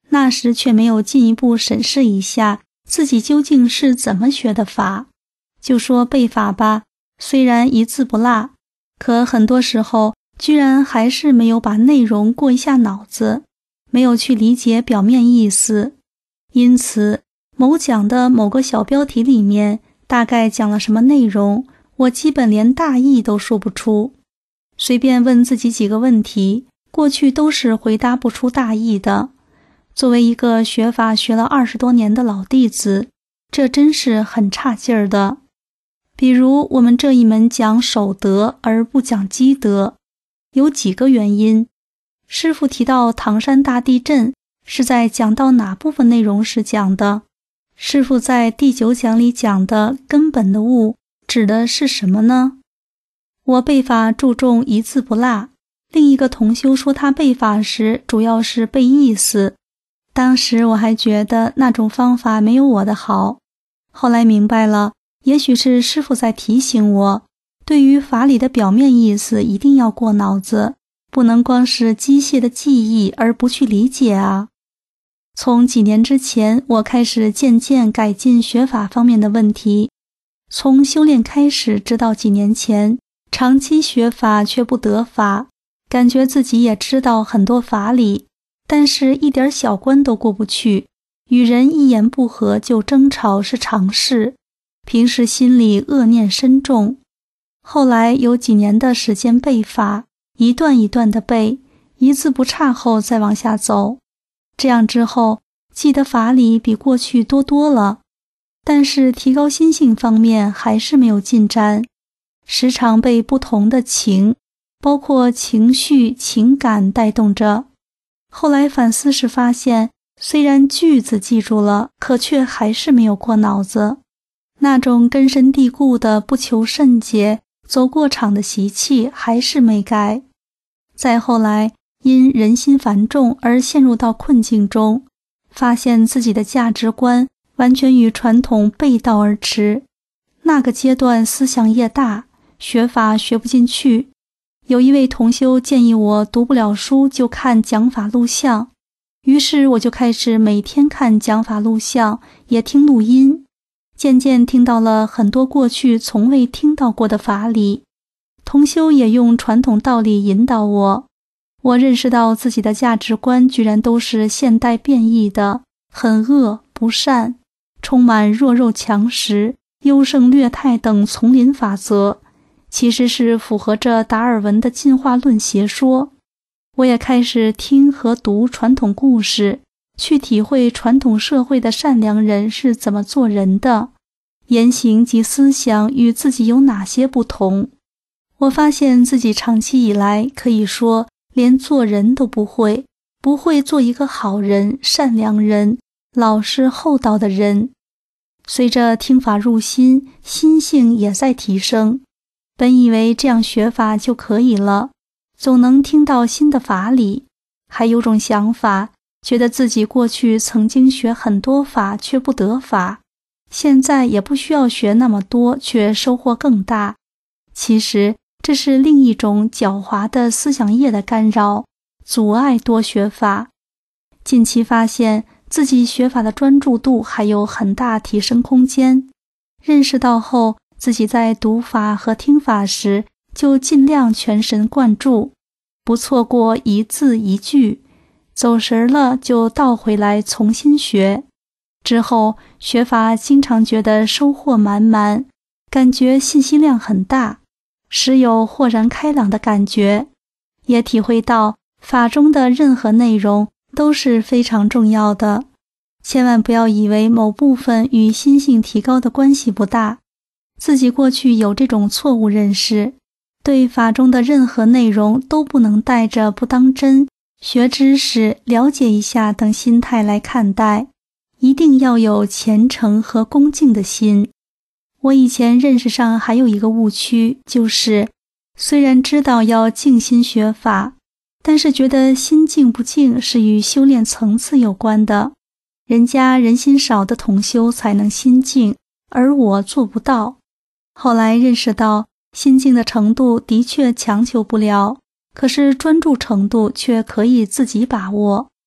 那时却没有进一步审视一下自己究竟是怎么学的法。就说背法吧，虽然一字不落，可很多时候居然还是没有把内容过一下脑子，没有去理解表面意思。因此某讲的某个小标题里面大概讲了什么内容，我基本连大意都说不出。随便问自己几个问题，过去都是回答不出大意的。作为一个学法学了二十多年的老弟子，这真是很差劲儿的。比如我们这一门讲守德而不讲积德，有几个原因。师父提到唐山大地震是在讲到哪部分内容时讲的？师父在第九讲里讲的根本的悟指的是什么呢？我背法注重一字不落，另一个同修说他背法时主要是背意思。当时我还觉得那种方法没有我的好，后来明白了，也许是师父在提醒我，对于法理的表面意思一定要过脑子，不能光是机械的记忆而不去理解啊。从几年之前，我开始渐渐改进学法方面的问题，从修炼开始直到几年前，长期学法却不得法，感觉自己也知道很多法理，但是一点小关都过不去，与人一言不合就争吵是常事，平时心里恶念深重。后来有几年的时间背法，一段一段的背，一字不差后再往下走，这样之后记得法理比过去多多了，但是提高心性方面还是没有进展，时常被不同的情，包括情绪、情感带动着。后来反思时发现，虽然句子记住了，可却还是没有过脑子，那种根深蒂固的不求甚解、走过场的习气还是没改。再后来因人心繁重而陷入到困境中，发现自己的价值观完全与传统背道而驰。那个阶段思想业大，学法学不进去。有一位同修建议我读不了书就看讲法录像，于是我就开始每天看讲法录像，也听录音，渐渐听到了很多过去从未听到过的法理。同修也用传统道理引导我，我认识到自己的价值观居然都是现代变异的，很恶不善，充满弱肉强食、优胜劣汰等丛林法则，其实是符合着达尔文的进化论邪说。我也开始听和读传统故事，去体会传统社会的善良人是怎么做人的，言行及思想与自己有哪些不同。我发现自己长期以来可以说连做人都不会，不会做一个好人、善良人、老实厚道的人。随着听法入心，心性也在提升。本以为这样学法就可以了，总能听到新的法理，还有种想法，觉得自己过去曾经学很多法却不得法，现在也不需要学那么多，却收获更大。其实这是另一种狡猾的思想业的干扰，阻碍多学法。近期发现自己学法的专注度还有很大提升空间，认识到后，自己在读法和听法时就尽量全神贯注，不错过一字一句，走神了就倒回来重新学。之后学法经常觉得收获满满，感觉信息量很大，时有豁然开朗的感觉，也体会到法中的任何内容都是非常重要的，千万不要以为某部分与心性提高的关系不大。自己过去有这种错误认识，对法中的任何内容都不能带着不当真、学知识、了解一下等心态来看待，一定要有虔诚和恭敬的心。我以前认识上还有一个误区，就是虽然知道要静心学法，但是觉得心静不静是与修炼层次有关的，人家人心少的同修才能心静，而我做不到。后来认识到心静的程度的确强求不了，可是专注程度却可以自己把握。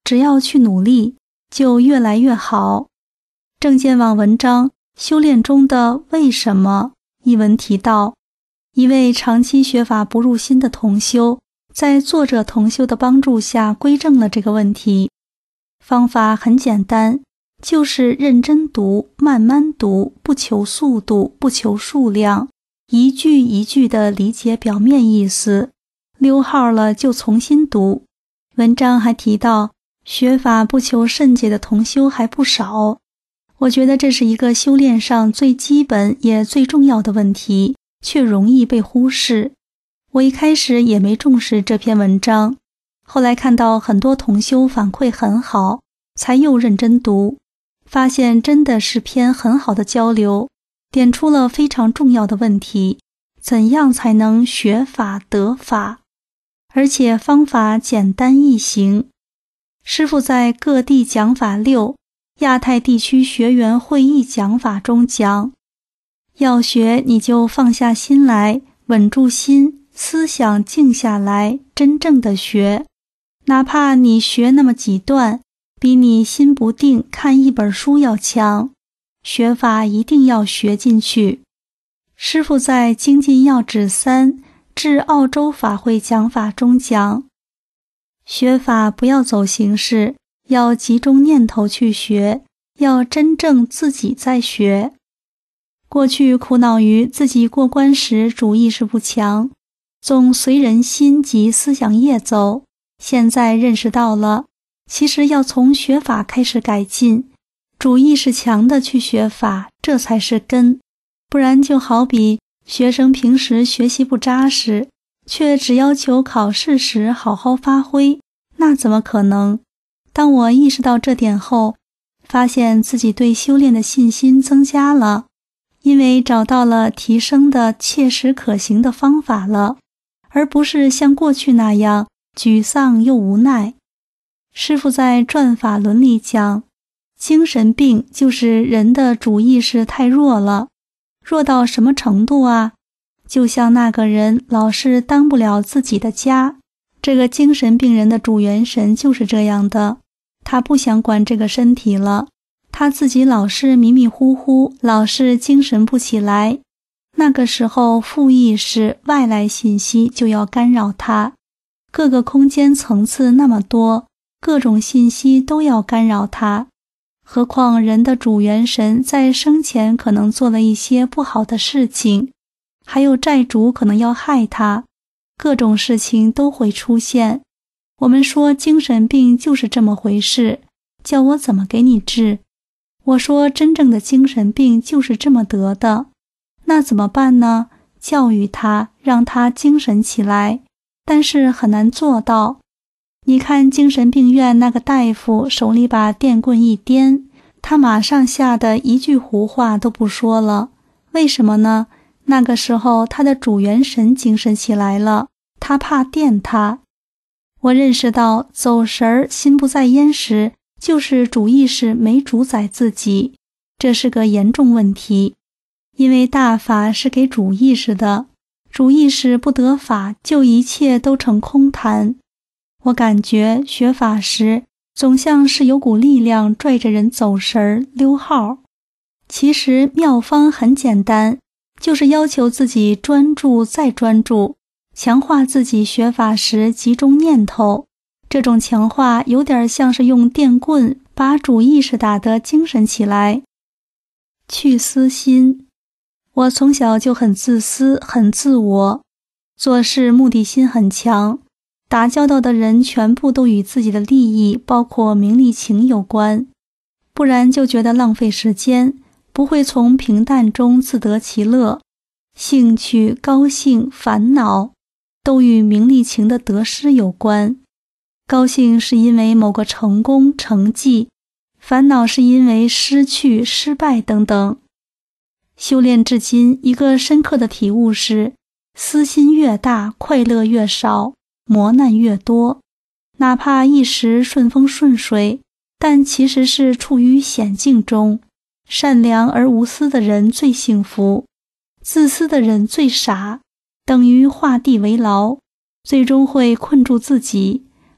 只要去努力，就越来越好。正见网文章修炼中的为什么一文提到，一位长期学法不入心的同修，在作者同修的帮助下归正了这个问题。方法很简单，就是认真读，慢慢读，不求速度，不求数量，一句一句地理解表面意思，溜号了就重新读。文章还提到，学法不求甚解的同修还不少。我觉得这是一个修炼上最基本也最重要的问题，却容易被忽视。我一开始也没重视这篇文章，后来看到很多同修反馈很好，才又认真读，发现真的是篇很好的交流，点出了非常重要的问题，怎样才能学法得法，而且方法简单易行。师父在各地讲法六亚太地区学员会议讲法中讲，要学你就放下心来，稳住心，思想静下来，真正的学。哪怕你学那么几段，比你心不定看一本书要强。学法一定要学进去。师父在精进要旨三至澳洲法会讲法中讲，学法不要走形式，要集中念头去学，要真正自己在学。过去苦恼于自己过关时主意识不强，总随人心及思想业走，现在认识到了，其实要从学法开始改进，主意识强的去学法，这才是根。不然就好比学生平时学习不扎实，却只要求考试时好好发挥，那怎么可能？当我意识到这点后，发现自己对修炼的信心增加了，因为找到了提升的切实可行的方法了，而不是像过去那样沮丧又无奈。师父在转法轮里讲，精神病就是人的主意识太弱了，弱到什么程度啊？就像那个人老是当不了自己的家，这个精神病人的主元神就是这样的，他不想管这个身体了，他自己老是迷迷糊糊，老是精神不起来。那个时候副意识外来信息就要干扰他，各个空间层次那么多，各种信息都要干扰他。何况人的主元神在生前可能做了一些不好的事情，还有债主可能要害他，各种事情都会出现。我们说精神病就是这么回事，叫我怎么给你治？我说真正的精神病就是这么得的，那怎么办呢？教育他，让他精神起来，但是很难做到。你看精神病院那个大夫手里把电棍一颠，他马上吓得一句胡话都不说了。为什么呢？那个时候他的主元神精神起来了，他怕电他。我认识到走神儿心不在焉时，就是主意识没主宰自己，这是个严重问题。因为大法是给主意识的，主意识不得法，就一切都成空谈。我感觉学法时总像是有股力量拽着人走神儿溜号。其实妙方很简单，就是要求自己专注再专注，强化自己学法时集中念头。这种强化有点像是用电棍把主意识打得精神起来。去私心，我从小就很自私，很自我，做事目的心很强，打交道的人全部都与自己的利益，包括名利情有关，不然就觉得浪费时间，不会从平淡中自得其乐。兴趣、高兴、烦恼都与名利情的得失有关。高兴是因为某个成功、成绩，烦恼是因为失去、失败等等。修炼至今，一个深刻的体悟是，私心越大，快乐越少，磨难越多。哪怕一时顺风顺水，但其实是处于险境中。善良而无私的人最幸福，自私的人最傻，等于画地为牢，最终会困住自己，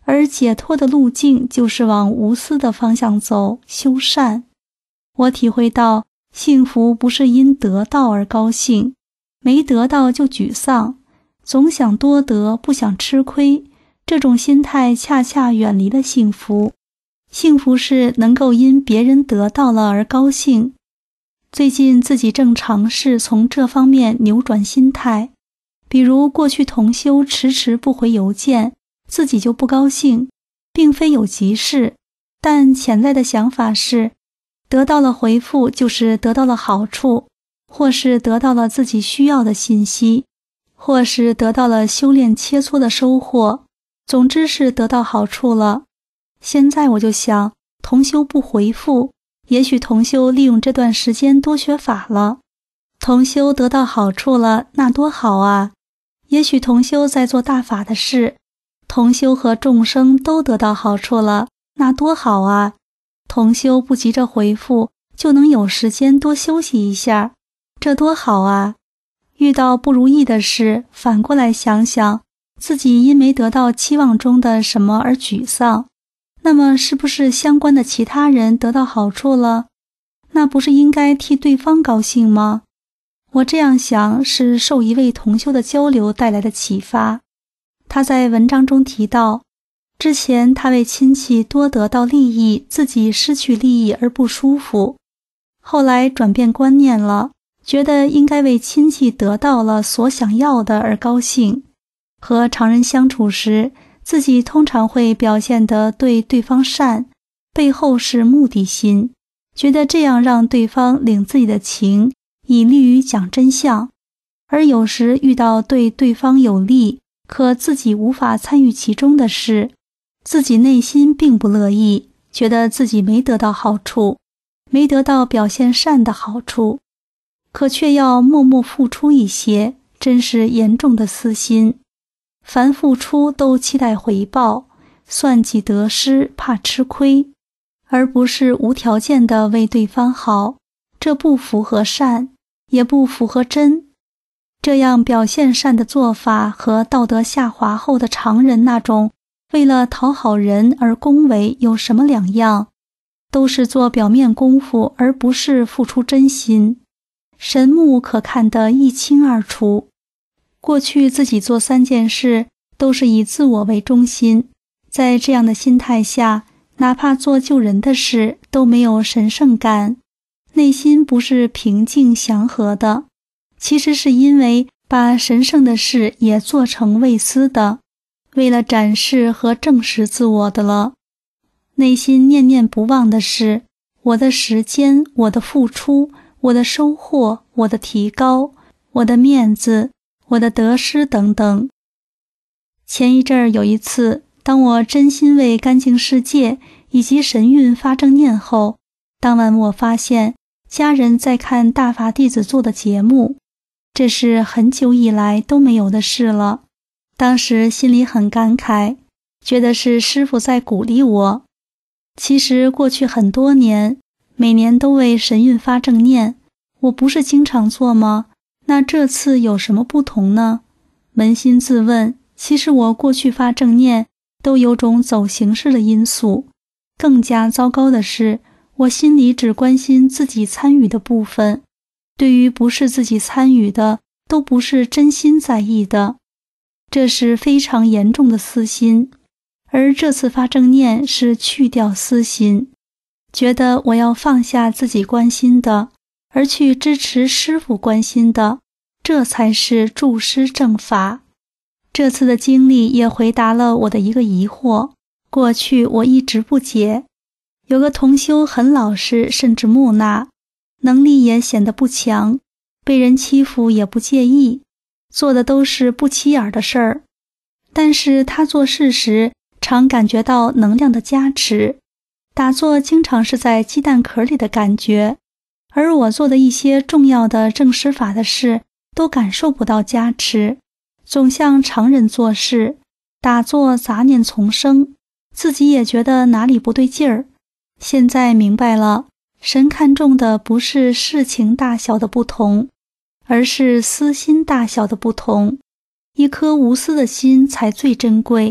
而解脱的路径就是往无私的方向走，修善。我体会到，幸福不是因得到而高兴，没得到就沮丧，总想多得，不想吃亏，这种心态恰恰远离了幸福。幸福是能够因别人得到了而高兴。最近自己正尝试从这方面扭转心态，比如过去同修迟迟不回邮件，自己就不高兴，并非有急事，但潜在的想法是，得到了回复就是得到了好处，或是得到了自己需要的信息，或是得到了修炼切磋的收获，总之是得到好处了。现在我就想，同修不回复，也许同修利用这段时间多学法了，同修得到好处了，那多好啊！也许同修在做大法的事，同修和众生都得到好处了，那多好啊！同修不急着回复，就能有时间多休息一下，这多好啊！遇到不如意的事，反过来想想，自己因没得到期望中的什么而沮丧，那么是不是相关的其他人得到好处了？那不是应该替对方高兴吗？我这样想是受一位同修的交流带来的启发。他在文章中提到，之前他为亲戚多得到利益，自己失去利益而不舒服，后来转变观念了，觉得应该为亲戚得到了所想要的而高兴。和常人相处时，自己通常会表现得对对方善，背后是目的心，觉得这样让对方领自己的情，以利于讲真相。而有时遇到对对方有利，可自己无法参与其中的事，自己内心并不乐意，觉得自己没得到好处，没得到表现善的好处，可却要默默付出一些，真是严重的私心。凡付出都期待回报，算计得失，怕吃亏，而不是无条件地为对方好，这不符合善，也不符合真。这样表现善的做法和道德下滑后的常人那种为了讨好人而恭维有什么两样？都是做表面功夫，而不是付出真心。神目可看得一清二楚。过去自己做三件事都是以自我为中心，在这样的心态下，哪怕做救人的事都没有神圣感，内心不是平静祥和的，其实是因为把神圣的事也做成为私的，为了展示和证实自我的了。内心念念不忘的是我的时间，我的付出，我的收获，我的提高，我的面子，我的得失等等。前一阵儿有一次，当我真心为干净世界以及神韵发正念后，当晚我发现家人在看大法弟子做的节目，这是很久以来都没有的事了。当时心里很感慨，觉得是师父在鼓励我。其实过去很多年，每年都为神韵发正念，我不是经常做吗？那这次有什么不同呢？扪心自问，其实我过去发正念都有种走形式的因素。更加糟糕的是，我心里只关心自己参与的部分，对于不是自己参与的，都不是真心在意的。这是非常严重的私心。而这次发正念是去掉私心，觉得我要放下自己关心的，而去支持师父关心的，这才是助师正法。这次的经历也回答了我的一个疑惑，过去我一直不解。有个同修很老实，甚至木讷，能力也显得不强，被人欺负也不介意，做的都是不起眼的事儿。但是他做事时常感觉到能量的加持，打坐经常是在鸡蛋壳里的感觉，而我做的一些重要的正师法的事都感受不到加持，总像常人做事，打坐杂念丛生，自己也觉得哪里不对劲儿。现在明白了，神看重的不是事情大小的不同，而是私心大小的不同。一颗无私的心才最珍贵，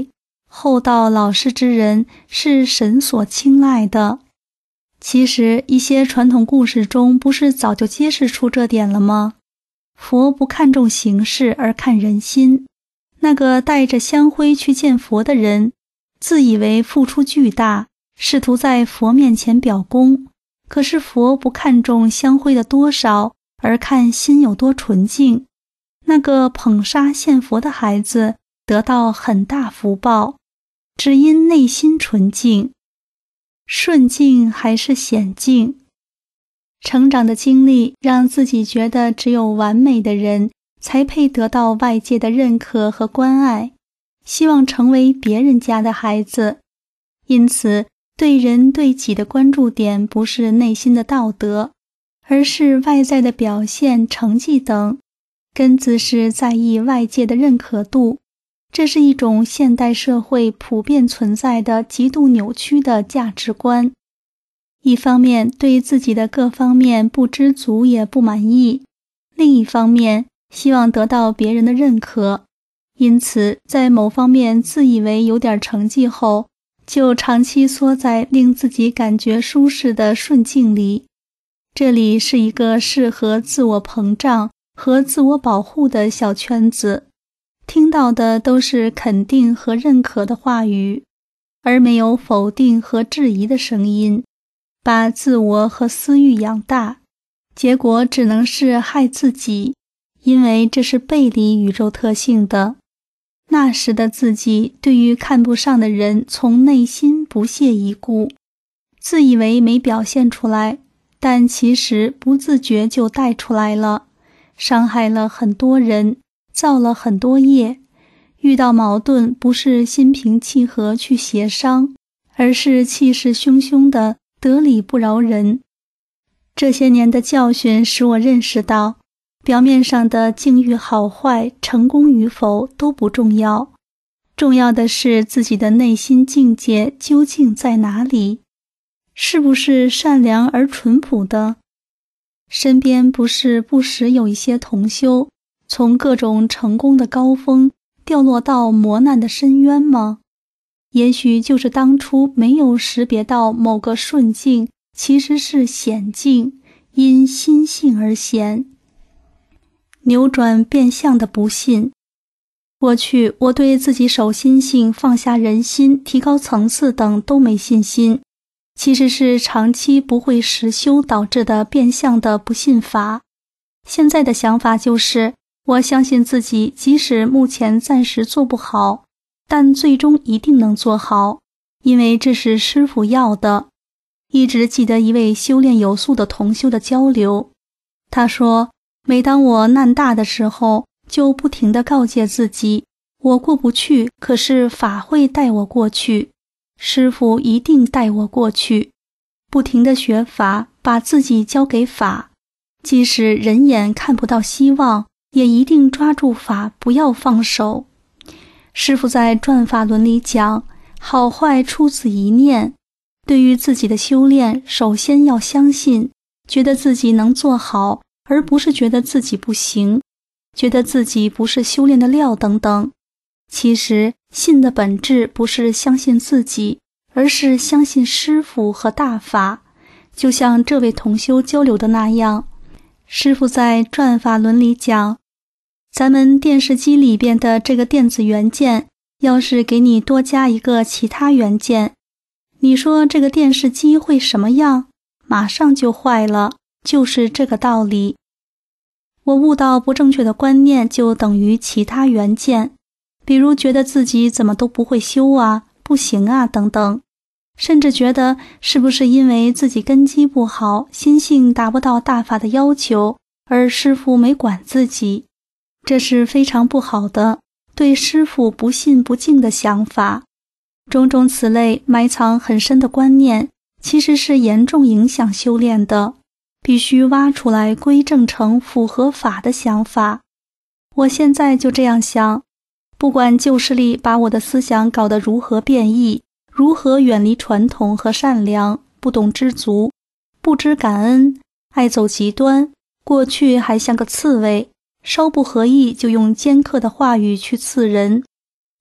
厚道老实之人是神所青睐的。其实一些传统故事中不是早就揭示出这点了吗？佛不看重形式而看人心。那个带着香灰去见佛的人，自以为付出巨大，试图在佛面前表功，可是佛不看重香灰的多少，而看心有多纯净。那个捧沙献佛的孩子得到很大福报，只因内心纯净。顺境还是险境？成长的经历让自己觉得只有完美的人才配得到外界的认可和关爱，希望成为别人家的孩子。因此对人对己的关注点不是内心的道德，而是外在的表现、成绩等，根子是在意外界的认可度。这是一种现代社会普遍存在的极度扭曲的价值观。一方面对自己的各方面不知足也不满意，另一方面希望得到别人的认可，因此在某方面自以为有点成绩后，就长期缩在令自己感觉舒适的顺境里。这里是一个适合自我膨胀和自我保护的小圈子，听到的都是肯定和认可的话语，而没有否定和质疑的声音，把自我和私欲养大，结果只能是害自己，因为这是背离宇宙特性的。那时的自己对于看不上的人从内心不屑一顾，自以为没表现出来，但其实不自觉就带出来了，伤害了很多人，造了很多业。遇到矛盾不是心平气和去协商，而是气势汹汹的得理不饶人。这些年的教训使我认识到，表面上的境遇好坏、成功与否都不重要，重要的是自己的内心境界究竟在哪里，是不是善良而淳朴的。身边不是不时有一些同修从各种成功的高峰掉落到磨难的深渊吗？也许就是当初没有识别到某个顺境其实是险境，因心性而险。扭转变相的不信。过去我对自己守心性、放下人心、提高层次等都没信心，其实是长期不会实修导致的变相的不信法。现在的想法就是，我相信自己即使目前暂时做不好，但最终一定能做好，因为这是师父要的。一直记得一位修炼有素的同修的交流，他说，每当我难大的时候，就不停地告诫自己，我过不去，可是法会带我过去，师父一定带我过去。不停地学法，把自己交给法，即使人眼看不到希望，也一定抓住法，不要放手。师父在转法轮里讲，好坏出自一念。对于自己的修炼，首先要相信，觉得自己能做好，而不是觉得自己不行，觉得自己不是修炼的料等等。其实信的本质不是相信自己，而是相信师父和大法。就像这位同修交流的那样，师父在转法轮里讲，咱们电视机里边的这个电子元件，要是给你多加一个其他元件，你说这个电视机会什么样？马上就坏了，就是这个道理。我悟到不正确的观念就等于其他元件，比如觉得自己怎么都不会修啊，不行啊等等，甚至觉得是不是因为自己根基不好，心性达不到大法的要求，而师父没管自己。这是非常不好的，对师父不信不敬的想法。种种此类埋藏很深的观念，其实是严重影响修炼的，必须挖出来归正成符合法的想法。我现在就这样想，不管旧势力把我的思想搞得如何变异，如何远离传统和善良，不懂知足，不知感恩，爱走极端，过去还像个刺猬，稍不合意就用尖刻的话语去刺人，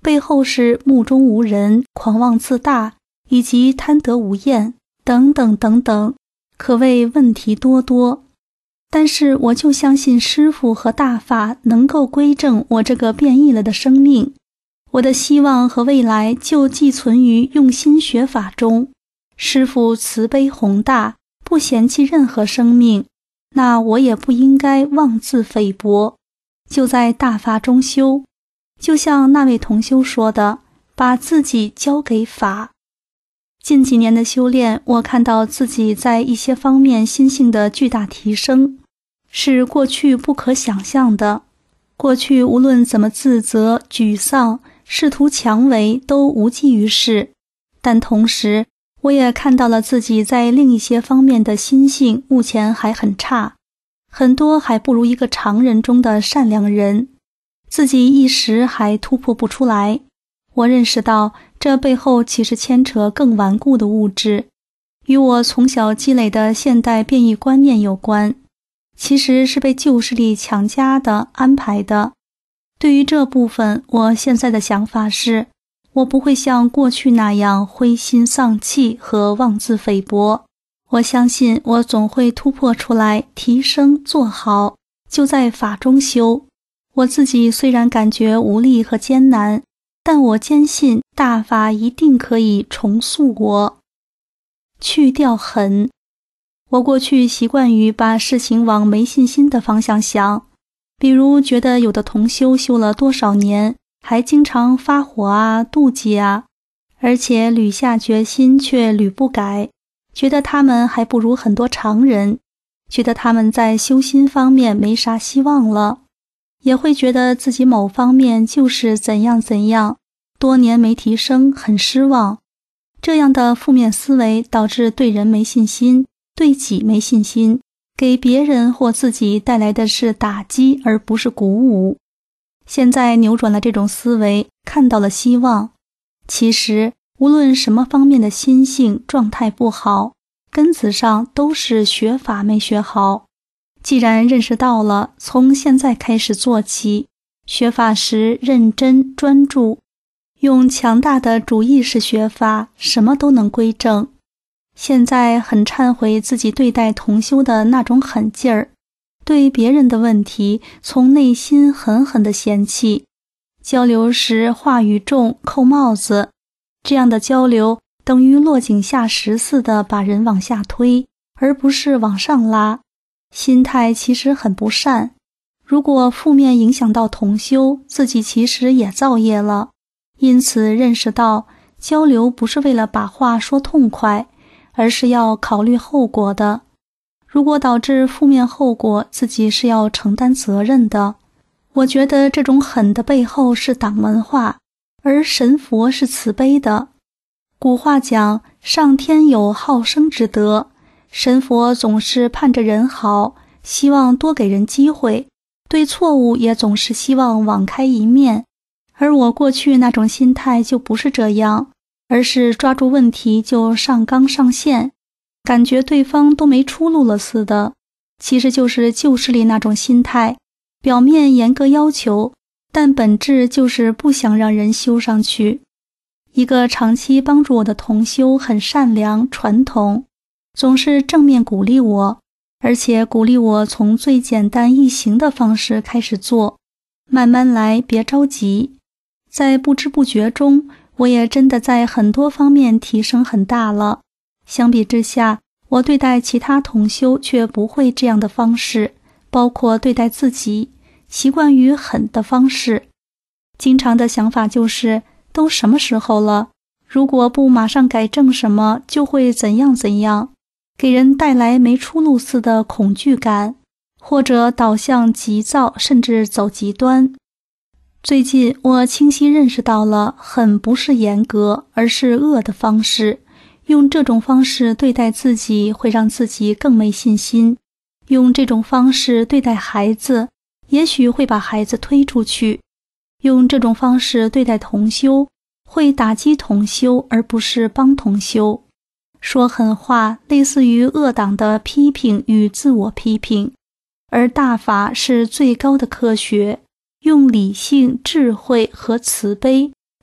背后是目中无人、狂妄自大以及贪得无厌等等等等，可谓问题多多。但是我就相信师父和大法能够归正我这个变异了的生命，我的希望和未来就寄存于用心学法中。师父慈悲宏大，不嫌弃任何生命，那我也不应该妄自菲薄，就在大法中修。就像那位同修说的，把自己交给法。近几年的修炼，我看到自己在一些方面心性的巨大提升，是过去不可想象的。过去无论怎么自责、沮丧、试图强为，都无济于事。但同时，我也看到了自己在另一些方面的心性目前还很差，很多还不如一个常人中的善良人，自己一时还突破不出来。我认识到这背后其实牵扯更顽固的物质，与我从小积累的现代变异观念有关，其实是被旧势力强加的、安排的。对于这部分，我现在的想法是，我不会像过去那样灰心丧气和妄自菲薄。我相信我总会突破出来，提升做好，就在法中修。我自己虽然感觉无力和艰难，但我坚信大法一定可以重塑我。去掉狠。我过去习惯于把事情往没信心的方向想，比如觉得有的同修修了多少年，还经常发火啊、妒忌啊，而且屡下决心却屡不改，觉得他们还不如很多常人，觉得他们在修心方面没啥希望了，也会觉得自己某方面就是怎样怎样，多年没提升，很失望。这样的负面思维导致对人没信心，对己没信心，给别人或自己带来的是打击而不是鼓舞。现在扭转了这种思维，看到了希望。其实无论什么方面的心性状态不好，根子上都是学法没学好。既然认识到了，从现在开始做起，学法时认真专注，用强大的主意识学法，什么都能归正。现在很忏悔自己对待同修的那种狠劲儿，对别人的问题从内心狠狠地嫌弃，交流时话语重，扣帽子，这样的交流等于落井下石似的把人往下推，而不是往上拉，心态其实很不善。如果负面影响到同修，自己其实也造业了。因此认识到，交流不是为了把话说痛快，而是要考虑后果的。如果导致负面后果，自己是要承担责任的。我觉得这种狠的背后是党文化，而神佛是慈悲的。古话讲，上天有好生之德，神佛总是盼着人好，希望多给人机会，对错误也总是希望网开一面。而我过去那种心态就不是这样，而是抓住问题就上纲上线，感觉对方都没出路了似的。其实就是旧势力那种心态，表面严格要求，但本质就是不想让人修上去。一个长期帮助我的同修很善良传统，总是正面鼓励我，而且鼓励我从最简单易行的方式开始做，慢慢来，别着急。在不知不觉中，我也真的在很多方面提升很大了。相比之下，我对待其他同修却不会这样的方式，包括对待自己，习惯于狠的方式。经常的想法就是，都什么时候了，如果不马上改正什么，就会怎样怎样，给人带来没出路似的恐惧感，或者导向急躁，甚至走极端。最近我清晰认识到了，狠不是严格，而是恶的方式。用这种方式对待自己，会让自己更没信心。用这种方式对待孩子，也许会把孩子推出去。用这种方式对待同修，会打击同修，而不是帮同修。说狠话，类似于恶党的批评与自我批评，而大法是最高的科学。用理性、智慧和慈悲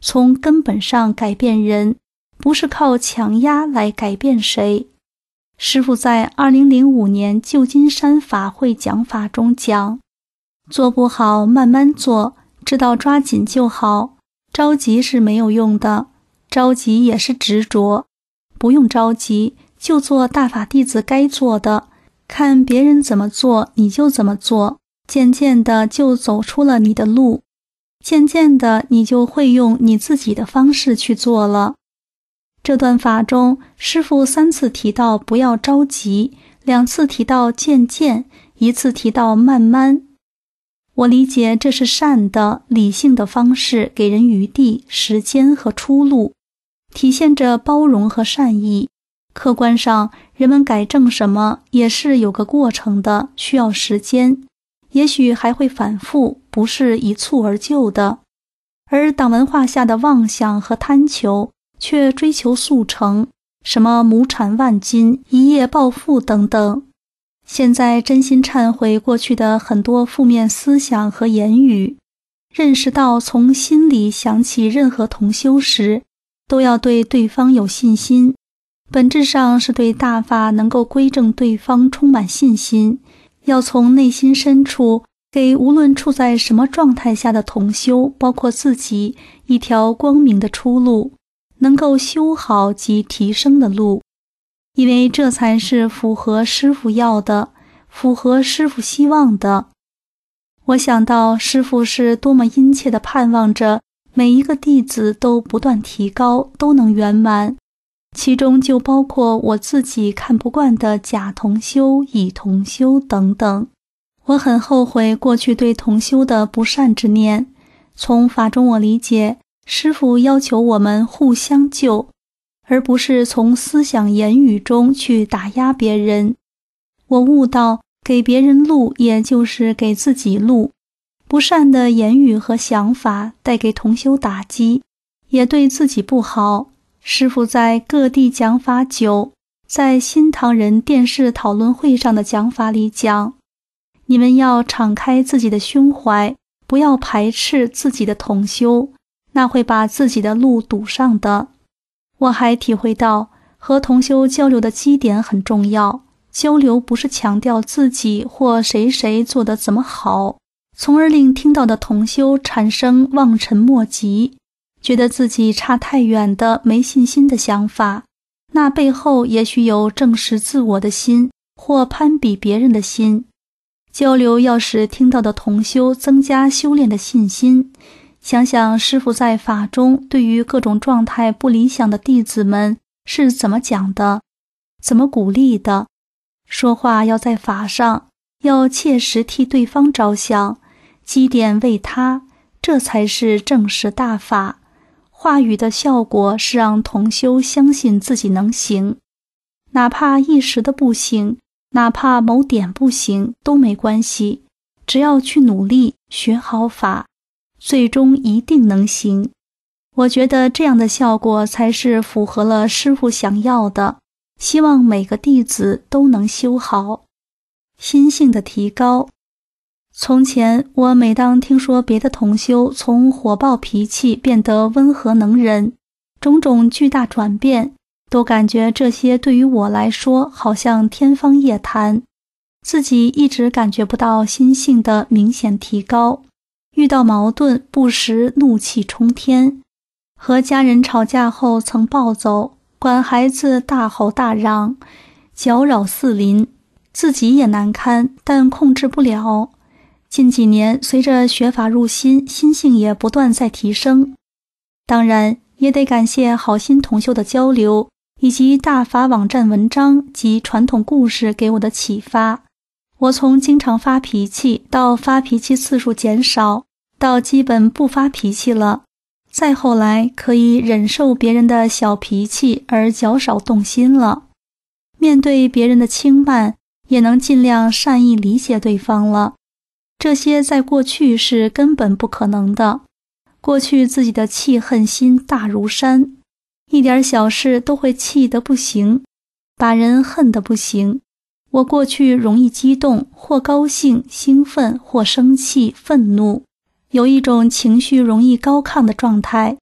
从根本上改变人，不是靠强压来改变谁。师父在二零零五年旧金山法会讲法中讲，做不好慢慢做，知道抓紧就好，着急是没有用的，着急也是执着，不用着急，就做大法弟子该做的，看别人怎么做你就怎么做，渐渐的就走出了你的路，渐渐的你就会用你自己的方式去做了。这段法中，师父三次提到不要着急，两次提到渐渐，一次提到慢慢。我理解这是善的、理性的方式，给人余地、时间和出路，体现着包容和善意。客观上，人们改正什么也是有个过程的，需要时间，也许还会反复，不是一蹴而就的。而党文化下的妄想和贪求，却追求速成，什么亩产万金、一夜暴富等等。现在真心忏悔过去的很多负面思想和言语，认识到从心里想起任何同修时，都要对对方有信心，本质上是对大法能够归正对方充满信心，要从内心深处给无论处在什么状态下的同修，包括自己，一条光明的出路，能够修好及提升的路，因为这才是符合师父要的，符合师父希望的。我想到师父是多么殷切地盼望着每一个弟子都不断提高，都能圆满，其中就包括我自己看不惯的假同修、乙同修等等。我很后悔过去对同修的不善之念。从法中我理解，师父要求我们互相救，而不是从思想言语中去打压别人。我悟到，给别人路也就是给自己路。不善的言语和想法带给同修打击，也对自己不好。师父在各地讲法久，在新唐人电视讨论会上的讲法里讲，你们要敞开自己的胸怀，不要排斥自己的同修，那会把自己的路堵上的。我还体会到，和同修交流的基点很重要，交流不是强调自己或谁谁做得怎么好，从而令听到的同修产生望尘莫及，觉得自己差太远的没信心的想法，那背后也许有正视自我的心，或攀比别人的心。交流要使听到的同修增加修炼的信心。想想师父在法中对于各种状态不理想的弟子们是怎么讲的，怎么鼓励的。说话要在法上，要切实替对方着想，积点为他，这才是正实大法。话语的效果是让同修相信自己能行，哪怕一时的不行，哪怕某点不行都没关系，只要去努力学好法，最终一定能行。我觉得这样的效果才是符合了师父想要的，希望每个弟子都能修好。心性的提高，从前我每当听说别的同修从火爆脾气变得温和能忍，种种巨大转变，都感觉这些对于我来说好像天方夜谭，自己一直感觉不到心性的明显提高。遇到矛盾不时怒气冲天，和家人吵架后曾暴走，管孩子大吼大嚷，搅扰四邻，自己也难堪，但控制不了。近几年随着学法入心，心性也不断在提升。当然也得感谢好心同修的交流，以及大法网站文章及传统故事给我的启发。我从经常发脾气到发脾气次数减少，到基本不发脾气了，再后来可以忍受别人的小脾气而较少动心了，面对别人的轻慢也能尽量善意理解对方了。这些在过去是根本不可能的，过去自己的气恨心大如山，一点小事都会气得不行，把人恨得不行。我过去容易激动，或高兴、兴奋，或生气、愤怒，有一种情绪容易高亢的状态。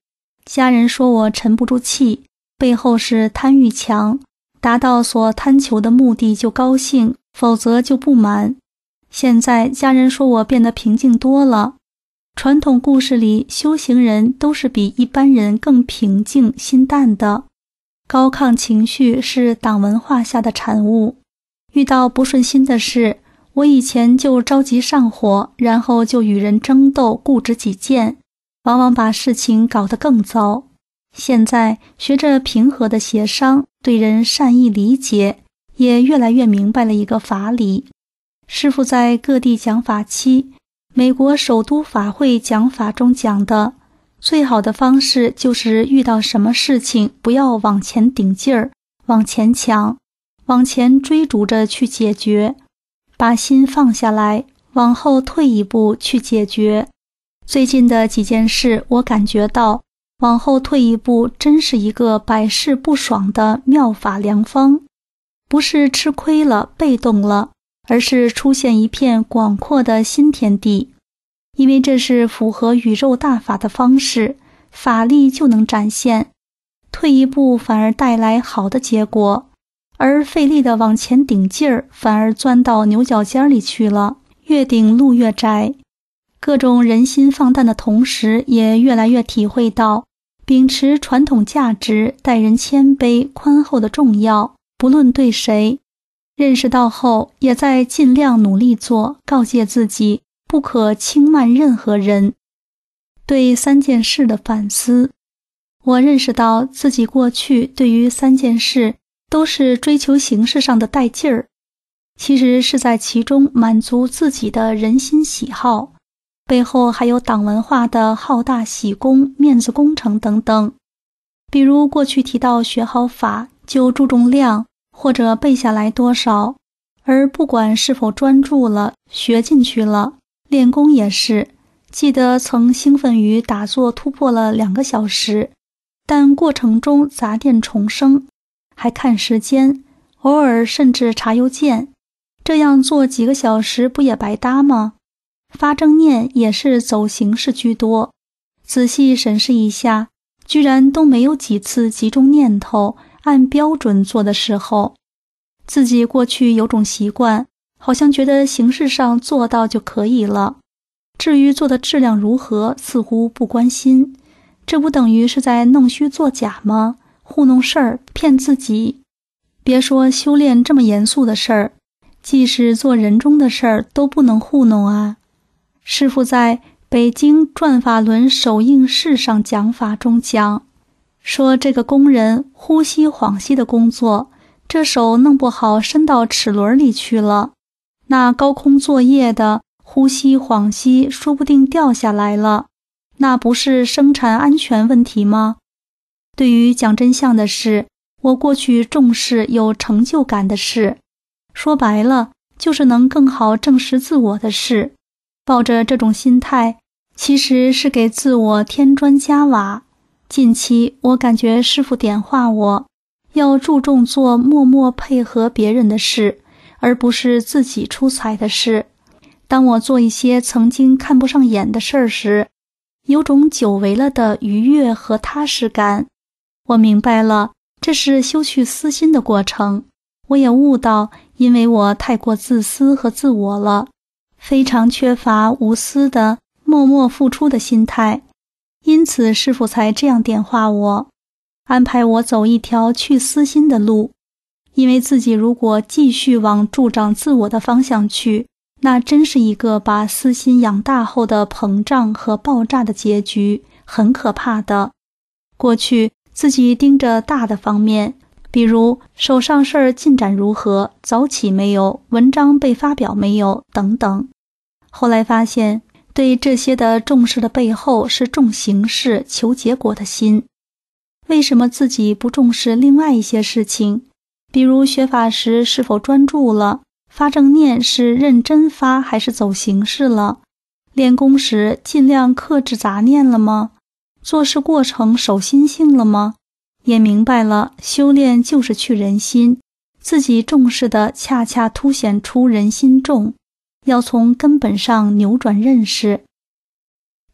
家人说我沉不住气，背后是贪欲强，达到所贪求的目的就高兴，否则就不满。现在家人说我变得平静多了。传统故事里，修行人都是比一般人更平静心淡的。高亢情绪是党文化下的产物。遇到不顺心的事，我以前就着急上火，然后就与人争斗，固执己见，往往把事情搞得更糟。现在学着平和的协商，对人善意理解，也越来越明白了一个法理。师父在各地讲法期，美国首都法会讲法中讲的，最好的方式就是遇到什么事情不要往前顶劲儿，往前抢，往前追逐着去解决，把心放下来，往后退一步去解决。最近的几件事，我感觉到往后退一步真是一个百试不爽的妙法良方，不是吃亏了被动了，而是出现一片广阔的新天地。因为这是符合宇宙大法的方式，法力就能展现，退一步反而带来好的结果，而费力的往前顶劲儿，反而钻到牛角尖里去了，越顶路越窄。各种人心放淡的同时，也越来越体会到秉持传统价值，待人谦卑宽厚的重要，不论对谁。认识到后，也在尽量努力做，告诫自己不可轻慢任何人。对三件事的反思，我认识到自己过去对于三件事都是追求形式上的带劲儿，其实是在其中满足自己的人心喜好，背后还有党文化的好大喜功、面子工程等等。比如过去提到学好法就注重量，或者背下来多少，而不管是否专注了，学进去了。练功也是，记得曾兴奋于打坐突破了两个小时，但过程中杂念重生，还看时间，偶尔甚至查邮件，这样做几个小时不也白搭吗？发正念也是走形式居多，仔细审视一下，居然都没有几次集中念头按标准做的时候。自己过去有种习惯，好像觉得形式上做到就可以了，至于做的质量如何，似乎不关心。这不等于是在弄虚作假吗？糊弄事儿，骗自己。别说修炼这么严肃的事儿，即使做人中的事儿都不能糊弄啊。师父在北京转法轮首映式上讲法中讲，说这个工人呼吸恍息的工作，这手弄不好伸到齿轮里去了，那高空作业的呼吸恍息说不定掉下来了，那不是生产安全问题吗？对于讲真相的事，我过去重视有成就感的事，说白了就是能更好证实自我的事。抱着这种心态，其实是给自我添砖加瓦。近期我感觉师父点化我，要注重做默默配合别人的事，而不是自己出彩的事。当我做一些曾经看不上眼的事儿时，有种久违了的愉悦和踏实感。我明白了，这是修去私心的过程。我也悟到，因为我太过自私和自我了，非常缺乏无私的默默付出的心态，因此师父才这样点化我，安排我走一条去私心的路。因为自己如果继续往助长自我的方向去，那真是一个把私心养大后的膨胀和爆炸的结局，很可怕的。过去自己盯着大的方面，比如手上事儿进展如何，早起没有，文章被发表没有等等。后来发现，对这些的重视的背后是重形式求结果的心。为什么自己不重视另外一些事情？比如学法时是否专注了，发正念是认真发还是走形式了，练功时尽量克制杂念了吗？做事过程守心性了吗？也明白了，修炼就是去人心，自己重视的恰恰凸显出人心重，要从根本上扭转认识。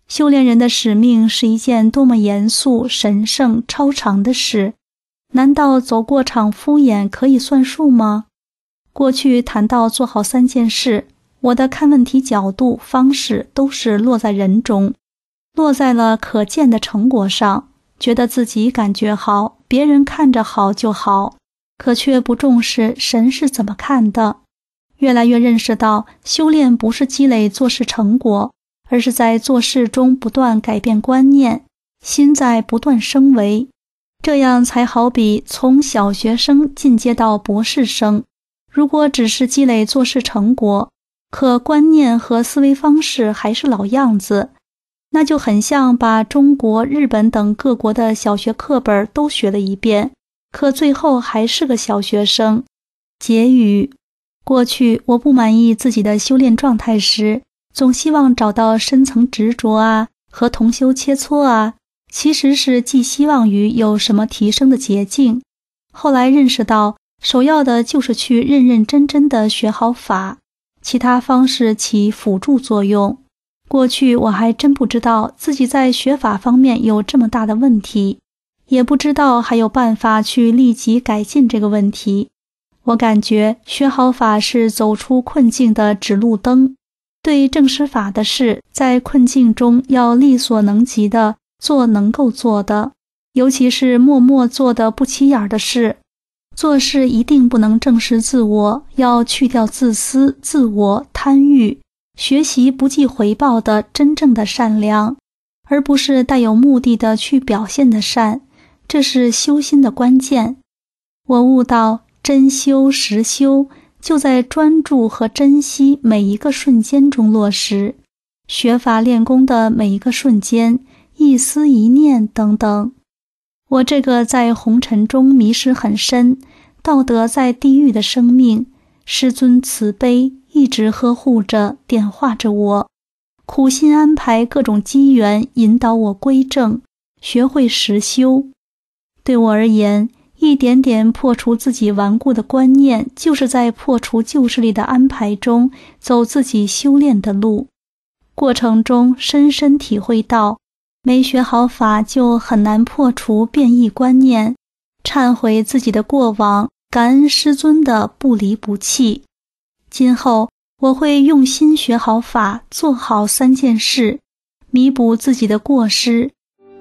修炼人的使命是一件多么严肃、神圣、超长的事，难道走过场敷衍可以算数吗？过去谈到做好三件事，我的看问题角度、方式都是落在人中，落在了可见的成果上，觉得自己感觉好，别人看着好就好，可却不重视神是怎么看的。越来越认识到，修炼不是积累做事成果，而是在做事中不断改变观念，心在不断升维，这样才好比从小学生进阶到博士生。如果只是积累做事成果，可观念和思维方式还是老样子，那就很像把中国、日本等各国的小学课本都学了一遍，可最后还是个小学生。结语：过去我不满意自己的修炼状态时，总希望找到深层执着啊，和同修切磋啊，其实是寄希望于有什么提升的捷径。后来认识到，首要的就是去认认真真的学好法，其他方式起辅助作用。过去我还真不知道自己在学法方面有这么大的问题，也不知道还有办法去立即改进这个问题。我感觉学好法是走出困境的指路灯，对正师法的事，在困境中要力所能及的做能够做的，尤其是默默做的不起眼的事。做事一定不能正视自我，要去掉自私、自我、贪欲，学习不计回报的真正的善良，而不是带有目的的去表现的善，这是修心的关键。我悟到，真修实修就在专注和珍惜每一个瞬间中落实，学法练功的每一个瞬间，一思一念等等。我这个在红尘中迷失很深，道德在地狱的生命，师尊慈悲一直呵护着、点化着我，苦心安排各种机缘，引导我归正，学会实修。对我而言，一点点破除自己顽固的观念，就是在破除旧势力的安排中走自己修炼的路。过程中深深体会到，没学好法就很难破除变异观念，忏悔自己的过往，感恩师尊的不离不弃。今后我会用心学好法，做好三件事，弥补自己的过失。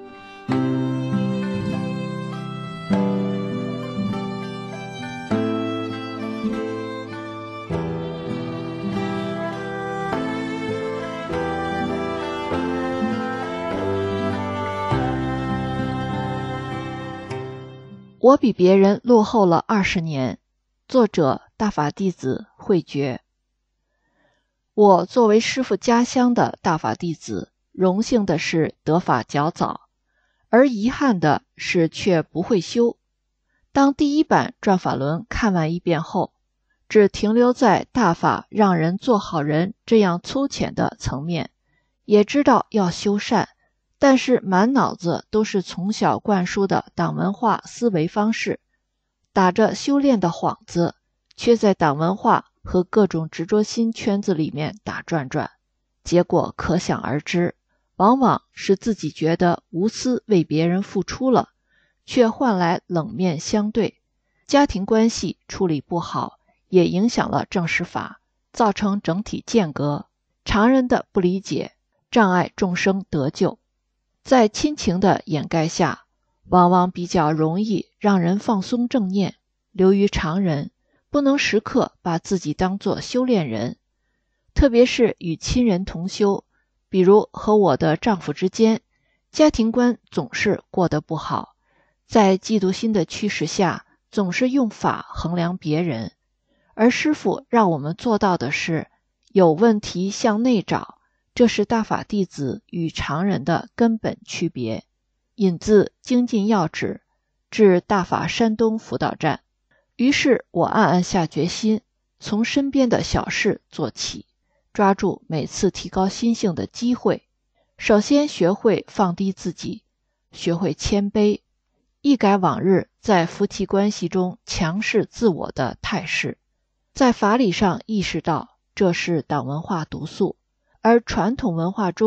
我比别人落后了二十年。作者：大法弟子慧觉。我作为师父家乡的大法弟子，荣幸的是得法较早，而遗憾的是却不会修。当第一版转法轮看完一遍后，只停留在大法让人做好人这样粗浅的层面，也知道要修善，但是满脑子都是从小灌输的党文化思维方式，打着修炼的幌子，却在党文化和各种执着心圈子里面打转转，结果可想而知，往往是自己觉得无私为别人付出了，却换来冷面相对，家庭关系处理不好，也影响了正实法，造成整体间隔，常人的不理解，障碍众生得救。在亲情的掩盖下，往往比较容易让人放松正念，流于常人，不能时刻把自己当作修炼人。特别是与亲人同修，比如和我的丈夫之间，家庭观总是过得不好，在嫉妒心的驱使下，总是用法衡量别人。而师父让我们做到的是，有问题向内找，这是大法弟子与常人的根本区别。引自《精进要旨》，至大法山东辅导站。于是我暗暗下决心，从身边的小事做起，抓住每次提高心性的机会。首先学会放低自己，学会谦卑，一改往日在夫妻关系中强势自我的态势。在法理上意识到这是党文化毒素，而传统文化中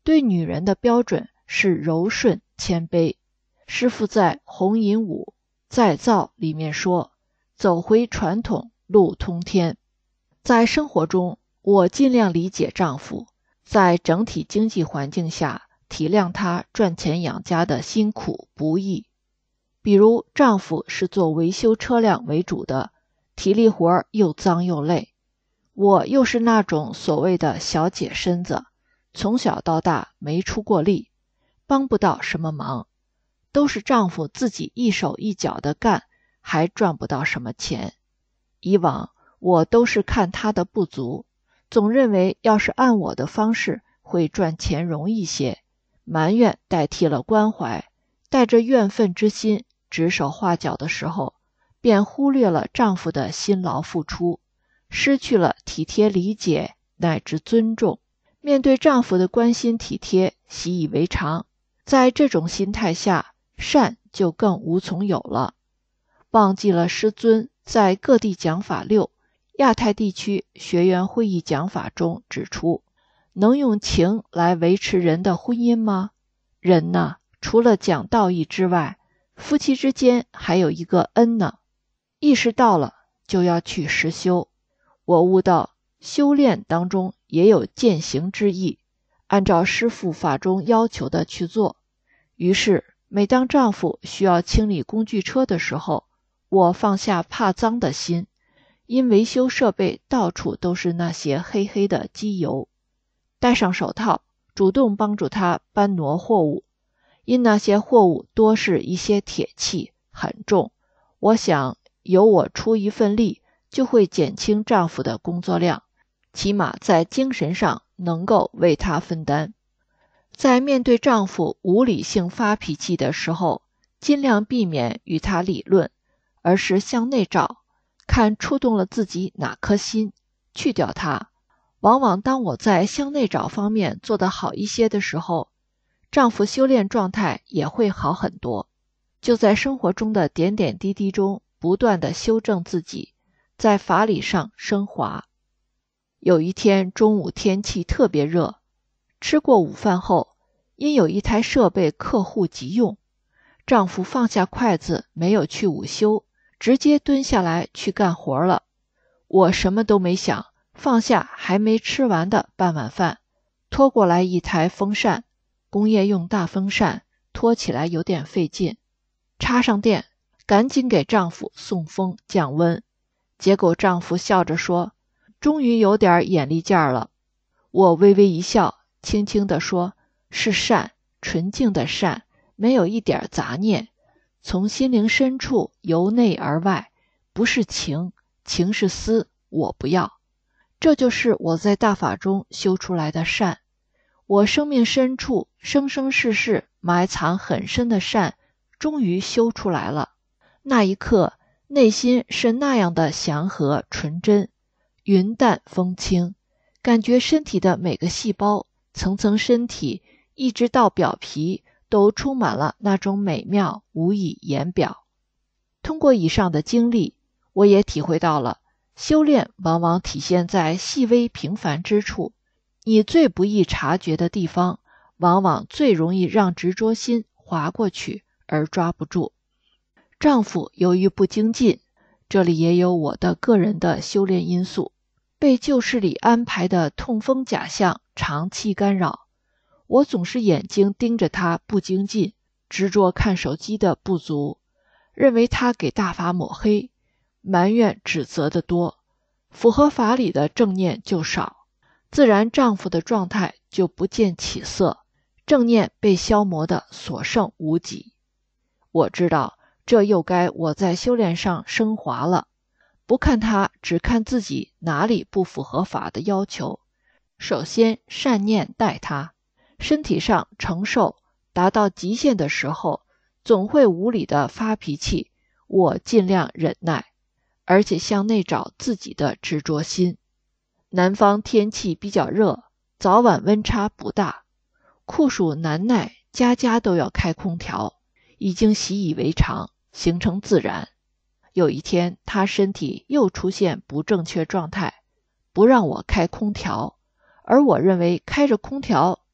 对女人的标准是柔顺谦卑。师父在《红银五再造》里面说，走回传统，路通天。在生活中，我尽量理解丈夫，在整体经济环境下体谅他赚钱养家的辛苦不易。比如丈夫是做维修车辆为主的，体力活又脏又累，我又是那种所谓的小姐身子，从小到大没出过力，帮不到什么忙，都是丈夫自己一手一脚的干，还赚不到什么钱。以往我都是看他的不足，总认为要是按我的方式会赚钱容易些，埋怨代替了关怀，带着怨愤之心指手画脚的时候，便忽略了丈夫的辛劳付出，失去了体贴理解乃至尊重。面对丈夫的关心体贴，习以为常，在这种心态下，善就更无从有了。忘记了师尊在各地讲法六亚太地区学员会议讲法中指出，能用情来维持人的婚姻吗？人呢，除了讲道义之外，夫妻之间还有一个恩呢。意识到了，就要去实修。我悟到修炼当中也有践行之意，按照师父法中要求的去做。于是每当丈夫需要清理工具车的时候，我放下怕脏的心，因维修设备到处都是那些黑黑的机油，戴上手套，主动帮助他搬挪货物。因那些货物多是一些铁器，很重，我想由我出一份力，就会减轻丈夫的工作量，起码在精神上能够为他分担。在面对丈夫无理性发脾气的时候，尽量避免与他理论，而是向内找，看触动了自己哪颗心，去掉它。往往当我在向内找方面做得好一些的时候，丈夫修炼状态也会好很多。就在生活中的点点滴滴中不断地修正自己，在法理上升华。有一天中午天气特别热，吃过午饭后，因有一台设备客户急用，丈夫放下筷子没有去午休，直接蹲下来去干活了。我什么都没想，放下还没吃完的半碗饭，拖过来一台风扇，工业用大风扇，拖起来有点费劲，插上电，赶紧给丈夫送风降温。结果丈夫笑着说，终于有点眼力劲儿了。我微微一笑，轻轻地说，是善，纯净的善，没有一点杂念，从心灵深处由内而外，不是情，情是私，我不要。这就是我在大法中修出来的善。我生命深处生生世世埋藏很深的善终于修出来了。那一刻内心是那样的祥和纯真，云淡风轻，感觉身体的每个细胞，层层身体一直到表皮都充满了那种美妙无以言表。通过以上的经历，我也体会到了修炼往往体现在细微平凡之处，你最不易察觉的地方，往往最容易让执着心滑过去而抓不住。丈夫由于不精进，这里也有我的个人的修炼因素，被旧事里安排的痛风假象长期干扰。我总是眼睛盯着他不精进，执着看手机的不足，认为他给大法抹黑，埋怨指责的多，符合法理的正念就少，自然丈夫的状态就不见起色，正念被消磨得所剩无几。我知道这又该我在修炼上升华了，不看他，只看自己哪里不符合法的要求，首先善念待他。身体上承受达到极限的时候，总会无理的发脾气，我尽量忍耐，而且向内找自己的执着心。南方天气比较热，早晚温差不大，酷暑难耐，家家都要开空调，已经习以为常，形成自然。有一天他身体又出现不正确状态，不让我开空调，而我认为开着空调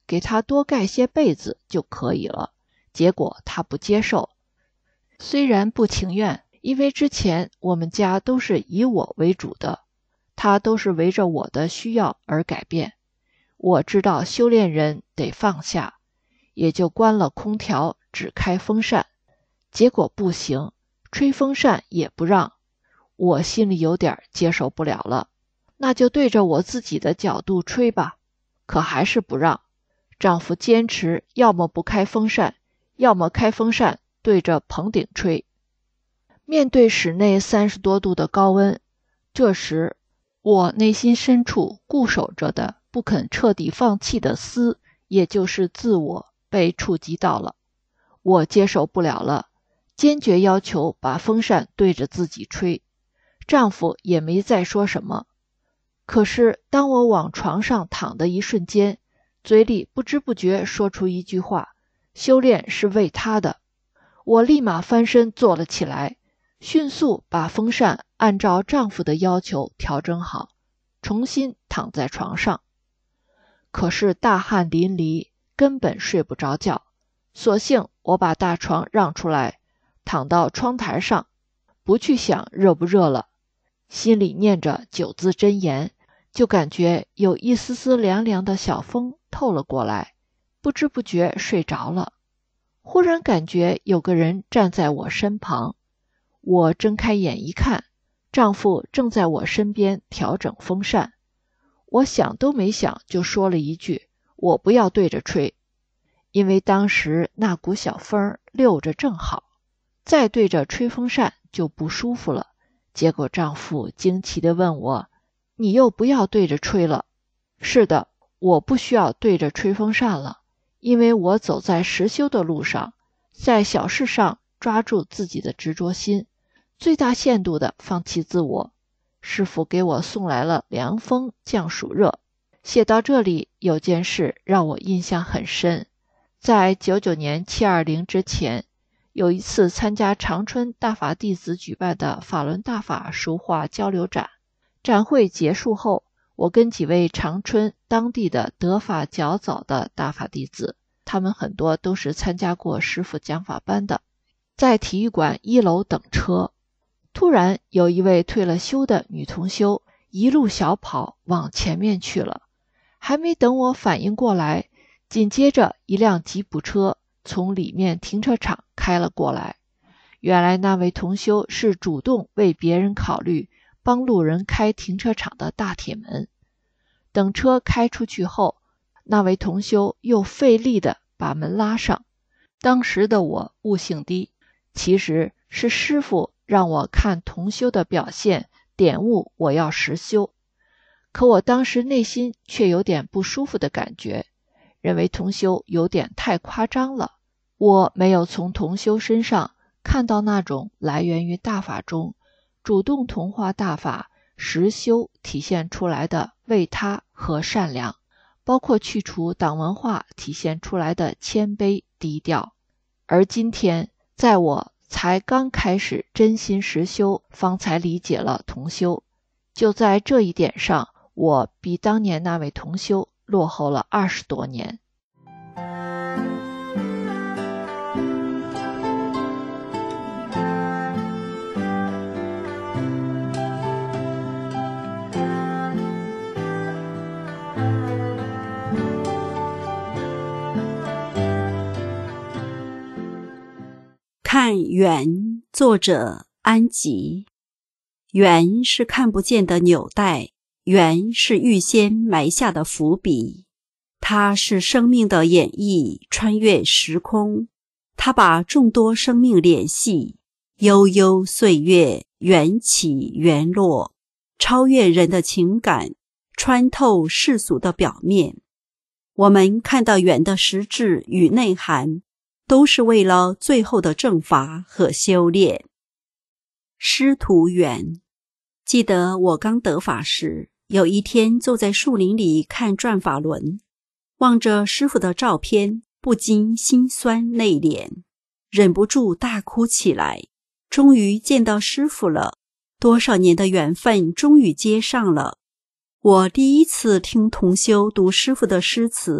给他多盖些被子就可以了。结果他不接受，虽然不情愿，因为之前我们家都是以我为主的，他都是围着我的需要而改变。我知道修炼人得放下，也就关了空调，只开风扇。结果不行，吹风扇也不让，我心里有点接受不了了，那就对着我自己的角度吹吧，可还是不让。丈夫坚持要么不开风扇，要么开风扇对着棚顶吹。面对室内三十多度的高温，这时我内心深处固守着的不肯彻底放弃的私，也就是自我，被触及到了。我接受不了了，坚决要求把风扇对着自己吹。丈夫也没再说什么。可是当我往床上躺的一瞬间，嘴里不知不觉说出一句话：修炼是为他的。我立马翻身坐了起来，迅速把风扇按照丈夫的要求调整好，重新躺在床上。可是大汗淋漓，根本睡不着觉，索性我把大床让出来，躺到窗台上，不去想热不热了，心里念着九字真言，就感觉有一丝丝凉凉的小风透了过来，不知不觉睡着了。忽然感觉有个人站在我身旁，我睁开眼一看，丈夫正在我身边调整风扇。我想都没想就说了一句：我不要对着吹，因为当时那股小风溜着正好，再对着吹风扇就不舒服了。结果丈夫惊奇地问我：你又不要对着吹了？是的，我不需要对着吹风扇了，因为我走在实修的路上，在小事上抓住自己的执着心，最大限度地放弃自我。师父给我送来了凉风降暑热。写到这里，有件事让我印象很深。在九九年七二零之前，有一次参加长春大法弟子举办的法轮大法书画交流展，展会结束后，我跟几位长春当地的得法较早的大法弟子，他们很多都是参加过师父讲法班的，在体育馆一楼等车。突然有一位退了休的女同修一路小跑往前面去了，还没等我反应过来，紧接着一辆吉普车从里面停车场开了过来。原来那位同修是主动为别人考虑，帮路人开停车场的大铁门。等车开出去后，那位同修又费力地把门拉上。当时的我悟性低，其实是师父让我看同修的表现，点悟我要实修。可我当时内心却有点不舒服的感觉，认为同修有点太夸张了。我没有从同修身上看到那种来源于大法中主动同化大法实修体现出来的为他和善良，包括去除党文化体现出来的谦卑低调。而今天在我才刚开始真心实修，方才理解了同修。就在这一点上，我比当年那位同修落后了二十多年。 看缘，作者安吉。缘是看不见的纽带，缘是预先埋下的伏笔，它是生命的演绎，穿越时空，它把众多生命联系，悠悠岁月，缘起缘落，超越人的情感，穿透世俗的表面。我们看到缘的实质与内涵，都是为了最后的正法和修炼。师徒缘。记得我刚得法时，有一天坐在树林里看转法轮，望着师父的照片，不禁心酸内敛，忍不住大哭起来。终于见到师父了，多少年的缘分终于接上了。我第一次听同修读师父的诗词，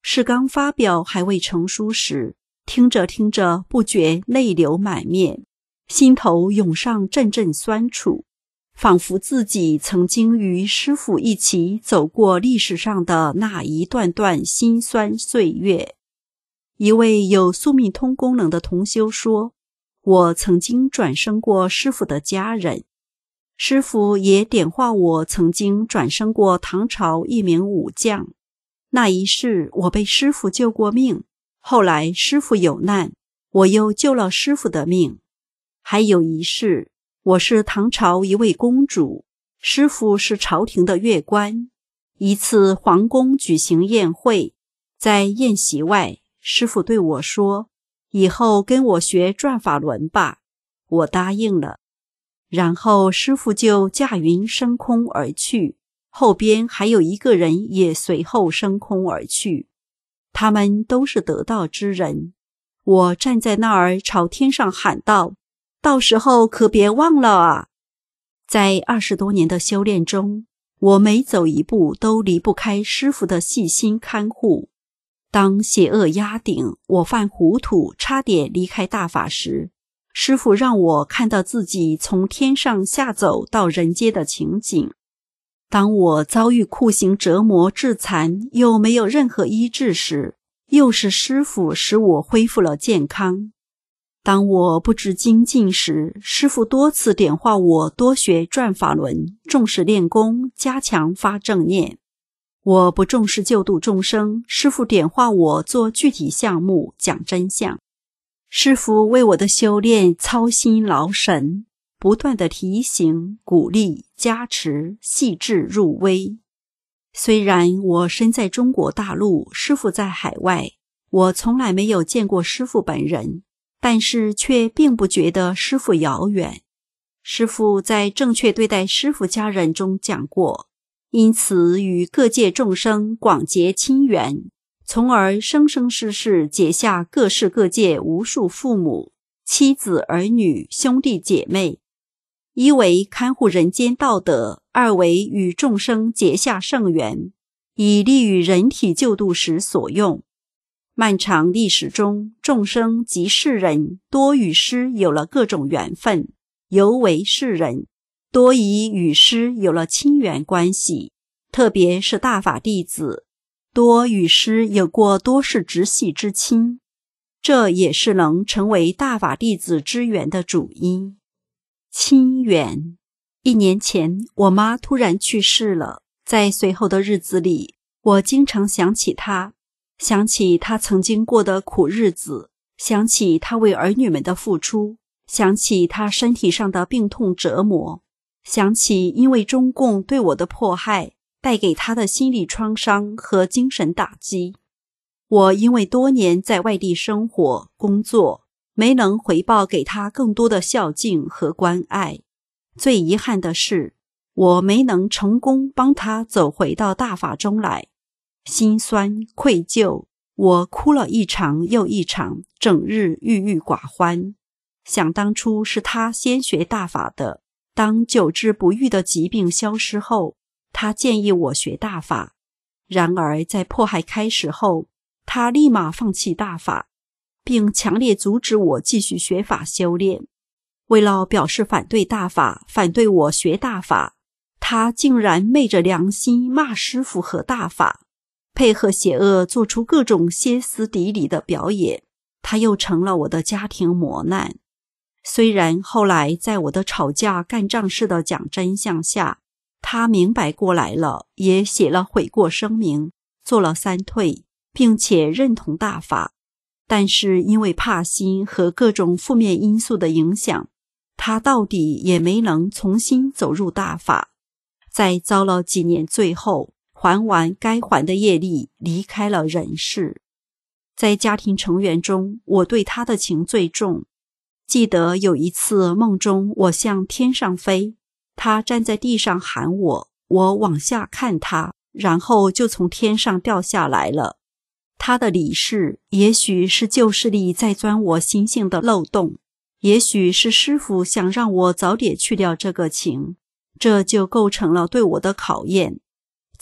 事刚发表还未成书时，听着听着不觉泪流满面，心头涌上阵阵酸楚，仿佛自己曾经与师父一起走过历史上的那一段段辛酸岁月。一位有宿命通功能的同修说，我曾经转生过师父的家人，师父也点化我曾经转生过唐朝一名武将，那一世我被师父救过命，后来师父有难，我又救了师父的命。还有一世，我是唐朝一位公主，师父是朝廷的乐官。一次皇宫举行宴会，在宴席外，师父对我说，以后跟我学转法轮吧。我答应了。然后师父就驾云升空而去，后边还有一个人也随后升空而去，他们都是得道之人。我站在那儿朝天上喊道，到时候可别忘了啊！在二十多年的修炼中，我每走一步都离不开师父的细心看护。当邪恶压顶，我犯糊涂，差点离开大法时，师父让我看到自己从天上下走到人间的情景。当我遭遇酷刑折磨致残，又没有任何医治时，又是师父使我恢复了健康。当我不知精进时，师父多次点化我多学转法轮，重视练功，加强发正念。我不重视救度众生，师父点化我做具体项目，讲真相。师父为我的修炼操心劳神，不断的提醒、鼓励、加持，细致入微。虽然我身在中国大陆，师父在海外，我从来没有见过师父本人，但是却并不觉得师父遥远。师父在正确对待师父家人中讲过，因此与各界众生广结亲缘，从而生生世世结下各世各界无数父母、妻子儿女、兄弟姐妹。一为看护人间道德，二为与众生结下圣缘，以利于人体救度时所用。漫长历史中，众生及世人多与师有了各种缘分，尤为世人多以与师有了亲缘关系，特别是大法弟子，多与师有过多世直系之亲，这也是能成为大法弟子之缘的主因。亲缘，一年前我妈突然去世了，在随后的日子里，我经常想起她，想起她曾经过的苦日子，想起她为儿女们的付出，想起她身体上的病痛折磨，想起因为中共对我的迫害带给她的心理创伤和精神打击。我因为多年在外地生活工作，没能回报给她更多的孝敬和关爱。最遗憾的是，我没能成功帮她走回到大法中来。心酸愧疚，我哭了一场又一场，整日郁郁寡欢。想当初是她先学大法的，当久治不愈的疾病消失后，她建议我学大法。然而在迫害开始后，她立马放弃大法，并强烈阻止我继续学法修炼。为了表示反对大法，反对我学大法，她竟然昧着良心骂师父和大法，配合邪恶做出各种歇斯底里的表演。她又成了我的家庭磨难。虽然后来在我的吵架干仗式的讲真相下，她明白过来了，也写了悔过声明，做了三退，并且认同大法。但是因为怕心和各种负面因素的影响，他到底也没能重新走入大法。在遭了几年罪后，还完该还的业力，离开了人世。在家庭成员中，我对他的情最重。记得有一次梦中我向天上飞，他站在地上喊我，我往下看他，然后就从天上掉下来了。他的离世也许是旧势力在钻我心性的漏洞，也许是师父想让我早点去掉这个情，这就构成了对我的考验。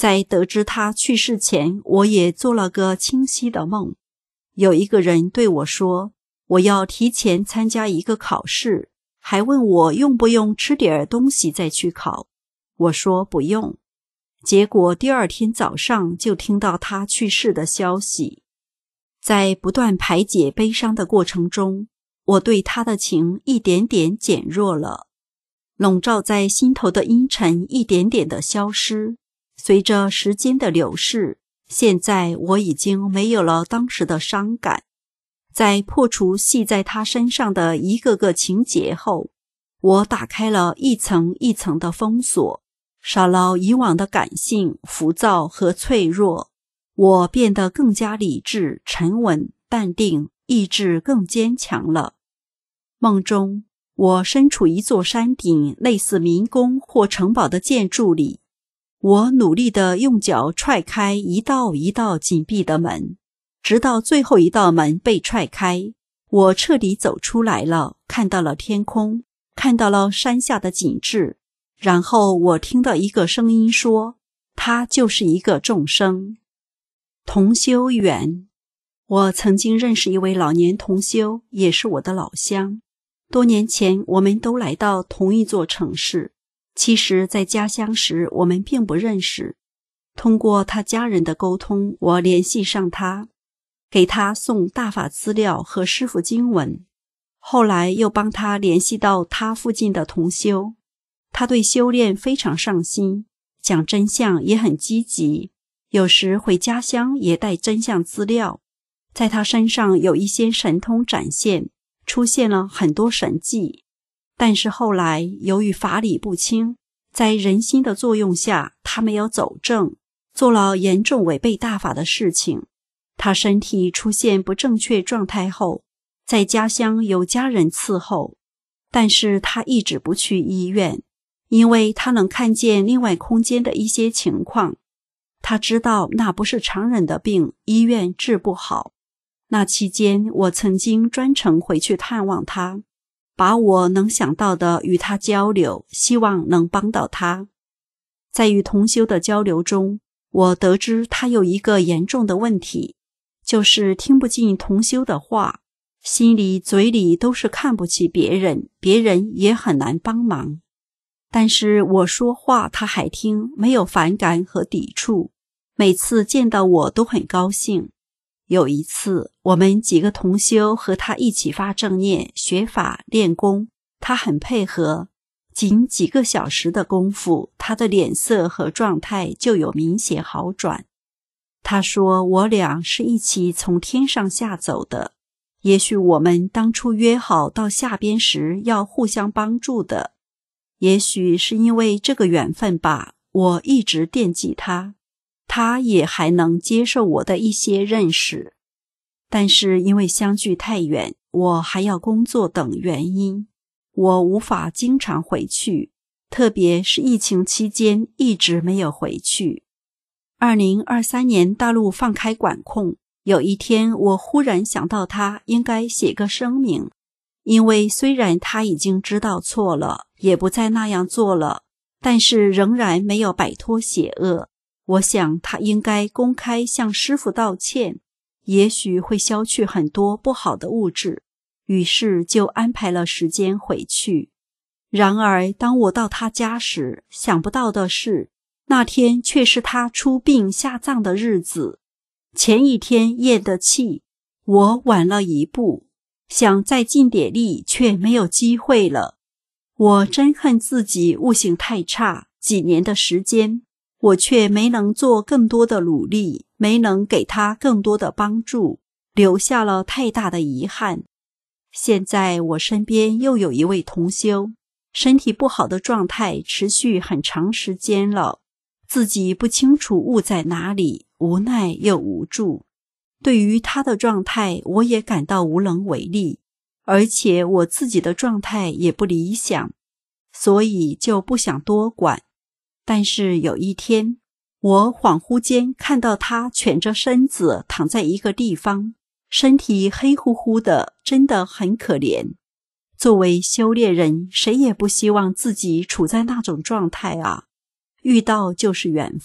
在得知他去世前，我也做了个清晰的梦。有一个人对我说，我要提前参加一个考试，还问我用不用吃点东西再去考。我说不用。结果第二天早上就听到他去世的消息。在不断排解悲伤的过程中，我对他的情一点点减弱了，笼罩在心头的阴沉一点点的消失。随着时间的流逝，现在我已经没有了当时的伤感。在破除系在他身上的一个个情节后，我打开了一层一层的封锁，少了以往的感性、浮躁和脆弱。我变得更加理智、沉稳、淡定，意志更坚强了。梦中，我身处一座山顶，类似迷宫或城堡的建筑里。我努力地用脚踹开一道一道紧闭的门，直到最后一道门被踹开，我彻底走出来了，看到了天空，看到了山下的景致。然后我听到一个声音说，他就是一个众生。同修缘，我曾经认识一位老年同修，也是我的老乡。多年前我们都来到同一座城市，其实在家乡时我们并不认识。通过他家人的沟通，我联系上他，给他送大法资料和师父经文。后来又帮他联系到他附近的同修，他对修炼非常上心，讲真相也很积极，有时回家乡也带真相资料。在他身上有一些神通展现，出现了很多神迹。但是后来由于法理不清，在人心的作用下，他没有走正，做了严重违背大法的事情。他身体出现不正确状态后，在家乡有家人伺候，但是他一直不去医院，因为他能看见另外空间的一些情况。他知道那不是常人的病，医院治不好。那期间我曾经专程回去探望他，把我能想到的与他交流，希望能帮到他。在与同修的交流中，我得知他有一个严重的问题，就是听不进同修的话，心里嘴里都是看不起别人，别人也很难帮忙。但是我说话他还听，没有反感和抵触，每次见到我都很高兴。有一次，我们几个同修和他一起发正念、学法、练功，他很配合，仅几个小时的功夫，他的脸色和状态就有明显好转。他说我俩是一起从天上下走的，也许我们当初约好到下边时要互相帮助的，也许是因为这个缘分吧，我一直惦记他，他也还能接受我的一些认识。但是因为相距太远，我还要工作等原因，我无法经常回去，特别是疫情期间一直没有回去。二零二三年大陆放开管控，有一天我忽然想到他应该写个声明，因为虽然他已经知道错了，也不再那样做了，但是仍然没有摆脱邪恶。我想他应该公开向师父道歉，也许会消去很多不好的物质，于是就安排了时间回去。然而当我到他家时，想不到的是，那天却是他出殡下葬的日子。前一天咽的气，我晚了一步，想再尽点力，却没有机会了。我真恨自己悟性太差，几年的时间，我却没能做更多的努力，没能给他更多的帮助，留下了太大的遗憾。现在我身边又有一位同修，身体不好的状态持续很长时间了，自己不清楚误在哪里，无奈又无助。对于他的状态，我也感到无能为力，而且我自己的状态也不理想，所以就不想多管。但是有一天，我恍惚间看到他蜷着身子躺在一个地方，身体黑乎乎的，真的很可怜。作为修炼人，谁也不希望自己处在那种状态啊。遇到就是缘分，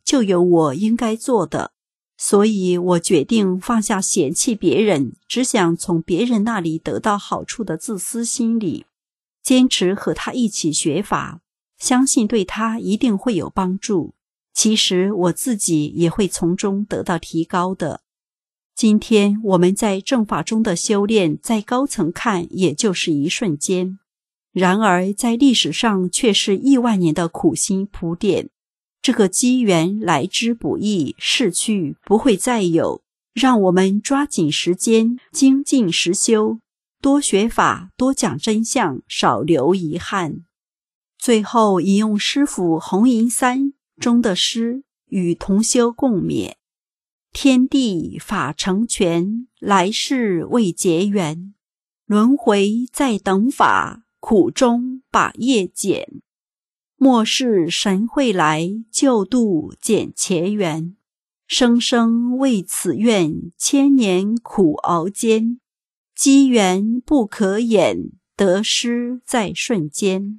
就有我应该做的，所以我决定放下嫌弃别人，只想从别人那里得到好处的自私心理，坚持和他一起学法，相信对他一定会有帮助。其实我自己也会从中得到提高的。今天我们在正法中的修炼，在高层看也就是一瞬间，然而在历史上却是亿万年的苦心铺垫。这个机缘来之不易，逝去不会再有，让我们抓紧时间，精进实修，多学法，多讲真相，少留遗憾。最后引用师父弘银三中的诗与同修共勉：天地法成全，来世未结缘，轮回在等法，苦中把业减。末世神会来，救度减前缘，生生为此愿，千年苦熬间，机缘不可掩，得失在瞬间。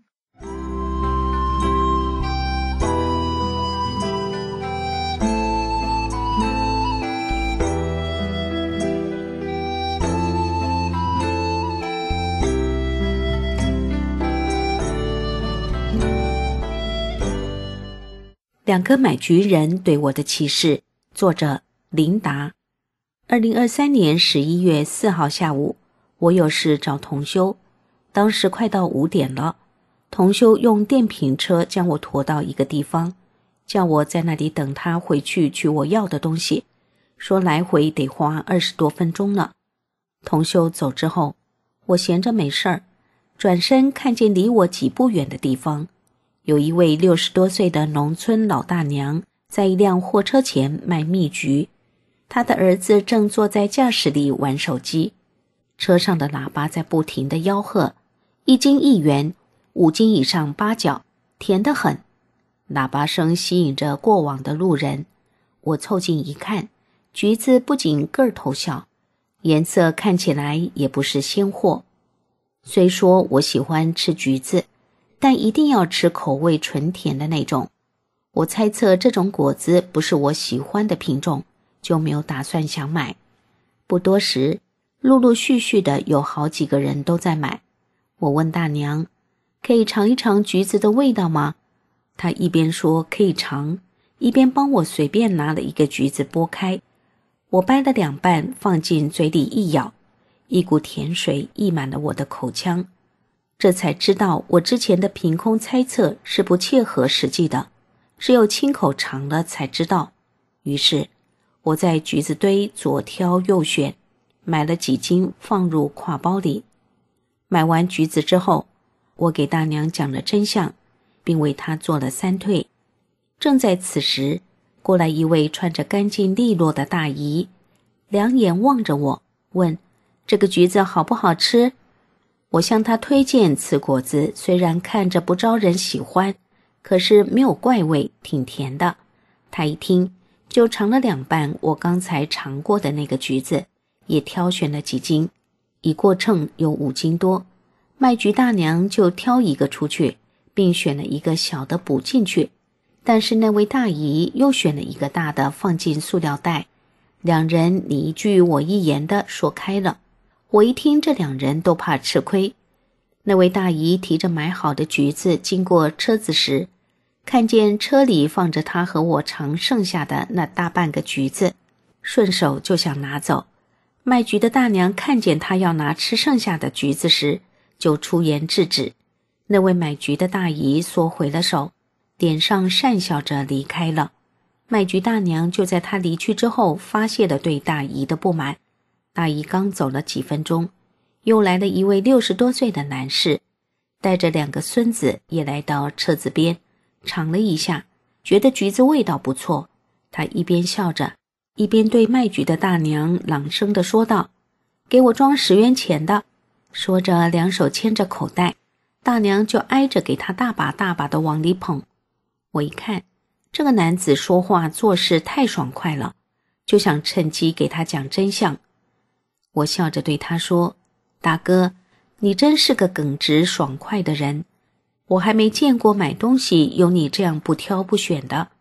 两个买橘人对我的启示，作者琳达。二零二三年十一月四号下午，我有事找同修，当时快到五点了。同修用电瓶车将我驮到一个地方，叫我在那里等他回去取我要的东西，说来回得花二十多分钟呢。同修走之后，我闲着没事儿，转身看见离我几步远的地方，有一位六十多岁的农村老大娘在一辆货车前卖蜜橘，她的儿子正坐在驾驶里玩手机，车上的喇叭在不停地吆喝，一斤一元，五斤以上八角，甜得很。喇叭声吸引着过往的路人，我凑近一看，橘子不仅个头小，颜色看起来也不是鲜货。虽说我喜欢吃橘子，但一定要吃口味纯甜的那种。我猜测这种果子不是我喜欢的品种，就没有打算想买。不多时，陆陆续续的有好几个人都在买。我问大娘，可以尝一尝橘子的味道吗？她一边说可以尝，一边帮我随便拿了一个橘子剥开。我掰了两半放进嘴里一咬，一股甜水溢满了我的口腔。这才知道我之前的凭空猜测是不切合实际的，只有亲口尝了才知道。于是我在橘子堆左挑右选，买了几斤放入挎包里。买完橘子之后，我给大娘讲了真相，并为她做了三退。正在此时，过来一位穿着干净利落的大姨，两眼望着我，问这个橘子好不好吃。我向她推荐此果子，虽然看着不招人喜欢，可是没有怪味，挺甜的。她一听就尝了两半我刚才尝过的那个橘子，也挑选了几斤，一过秤有五斤多。卖橘大娘就挑一个出去，并选了一个小的补进去，但是那位大姨又选了一个大的放进塑料袋，两人你一句我一言的说开了。我一听这两人都怕吃亏。那位大姨提着买好的橘子经过车子时，看见车里放着她和我尝剩下的那大半个橘子，顺手就想拿走。卖橘的大娘看见她要拿吃剩下的橘子时，就出言制止。那位买橘的大姨缩回了手，脸上讪笑着离开了。卖橘大娘就在她离去之后发泄了对大姨的不满。大姨刚走了几分钟，又来了一位六十多岁的男士，带着两个孙子也来到车子边，尝了一下，觉得橘子味道不错。他一边笑着，一边对卖橘的大娘朗声地说道：给我装十元钱的。说着两手牵着口袋，大娘就挨着给他大把大把的往里捧。我一看，这个男子说话做事太爽快了，就想趁机给他讲真相。我笑着对他说：大哥，你真是个耿直爽快的人，我还没见过买东西有你这样不挑不选的。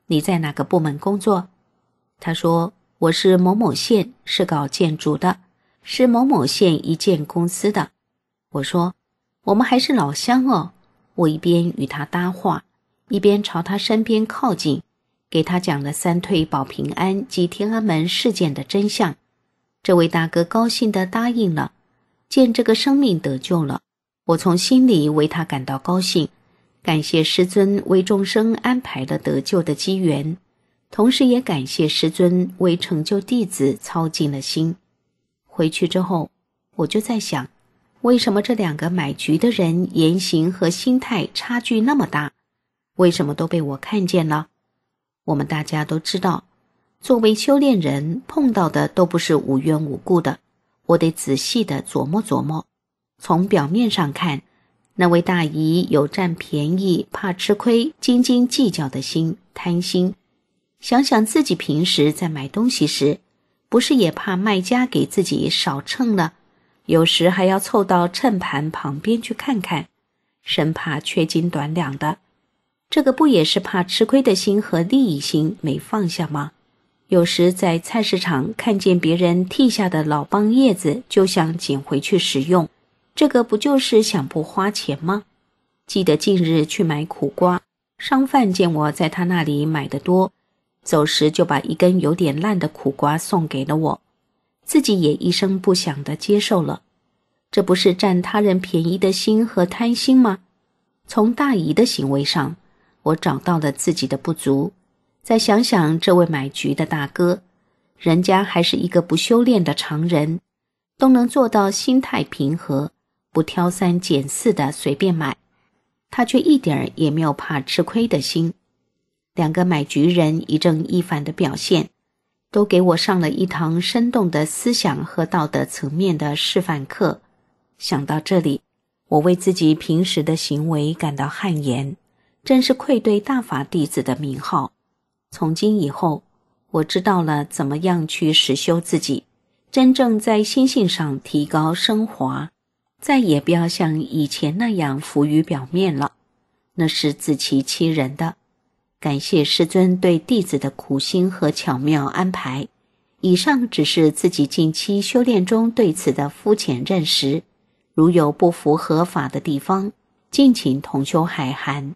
你在哪个部门工作？他说，我是某某县，是搞建筑的，是某某县一建公司的。我说，我们还是老乡哦。我一边与他搭话，一边朝他身边靠近，给他讲了三退保平安及天安门事件的真相。这位大哥高兴地答应了，见这个生命得救了，我从心里为他感到高兴，感谢师尊为众生安排了得救的机缘，同时也感谢师尊为成就弟子操尽了心。回去之后，我就在想，为什么这两个买菊的人言行和心态差距那么大？为什么都被我看见了？我们大家都知道，作为修炼人，碰到的都不是无缘无故的，我得仔细地琢磨琢磨。从表面上看，那位大姨有占便宜、怕吃亏、斤斤计较的心，贪心。想想自己平时在买东西时，不是也怕卖家给自己少称了，有时还要凑到秤盘旁边去看看，生怕缺斤短两的。这个不也是怕吃亏的心和利益心没放下吗？有时在菜市场看见别人剔下的老帮叶子，就想捡回去食用，这个不就是想不花钱吗？记得近日去买苦瓜，商贩见我在他那里买得多，走时就把一根有点烂的苦瓜送给了我，自己也一声不响地接受了。这不是占他人便宜的心和贪心吗？从大姨的行为上，我找到了自己的不足。再想想这位买菊的大哥，人家还是一个不修炼的常人，都能做到心态平和，不挑三拣四的随便买，他却一点儿也没有怕吃亏的心。两个买菊人一正一反的表现，都给我上了一堂生动的思想和道德层面的示范课。想到这里，我为自己平时的行为感到汗颜，真是愧对大法弟子的名号。从今以后，我知道了怎么样去实修自己，真正在心性上提高升华，再也不要像以前那样浮于表面了，那是自欺欺人的。感谢师尊对弟子的苦心和巧妙安排，以上只是自己近期修炼中对此的肤浅认识，如有不符合法的地方，敬请同修海涵。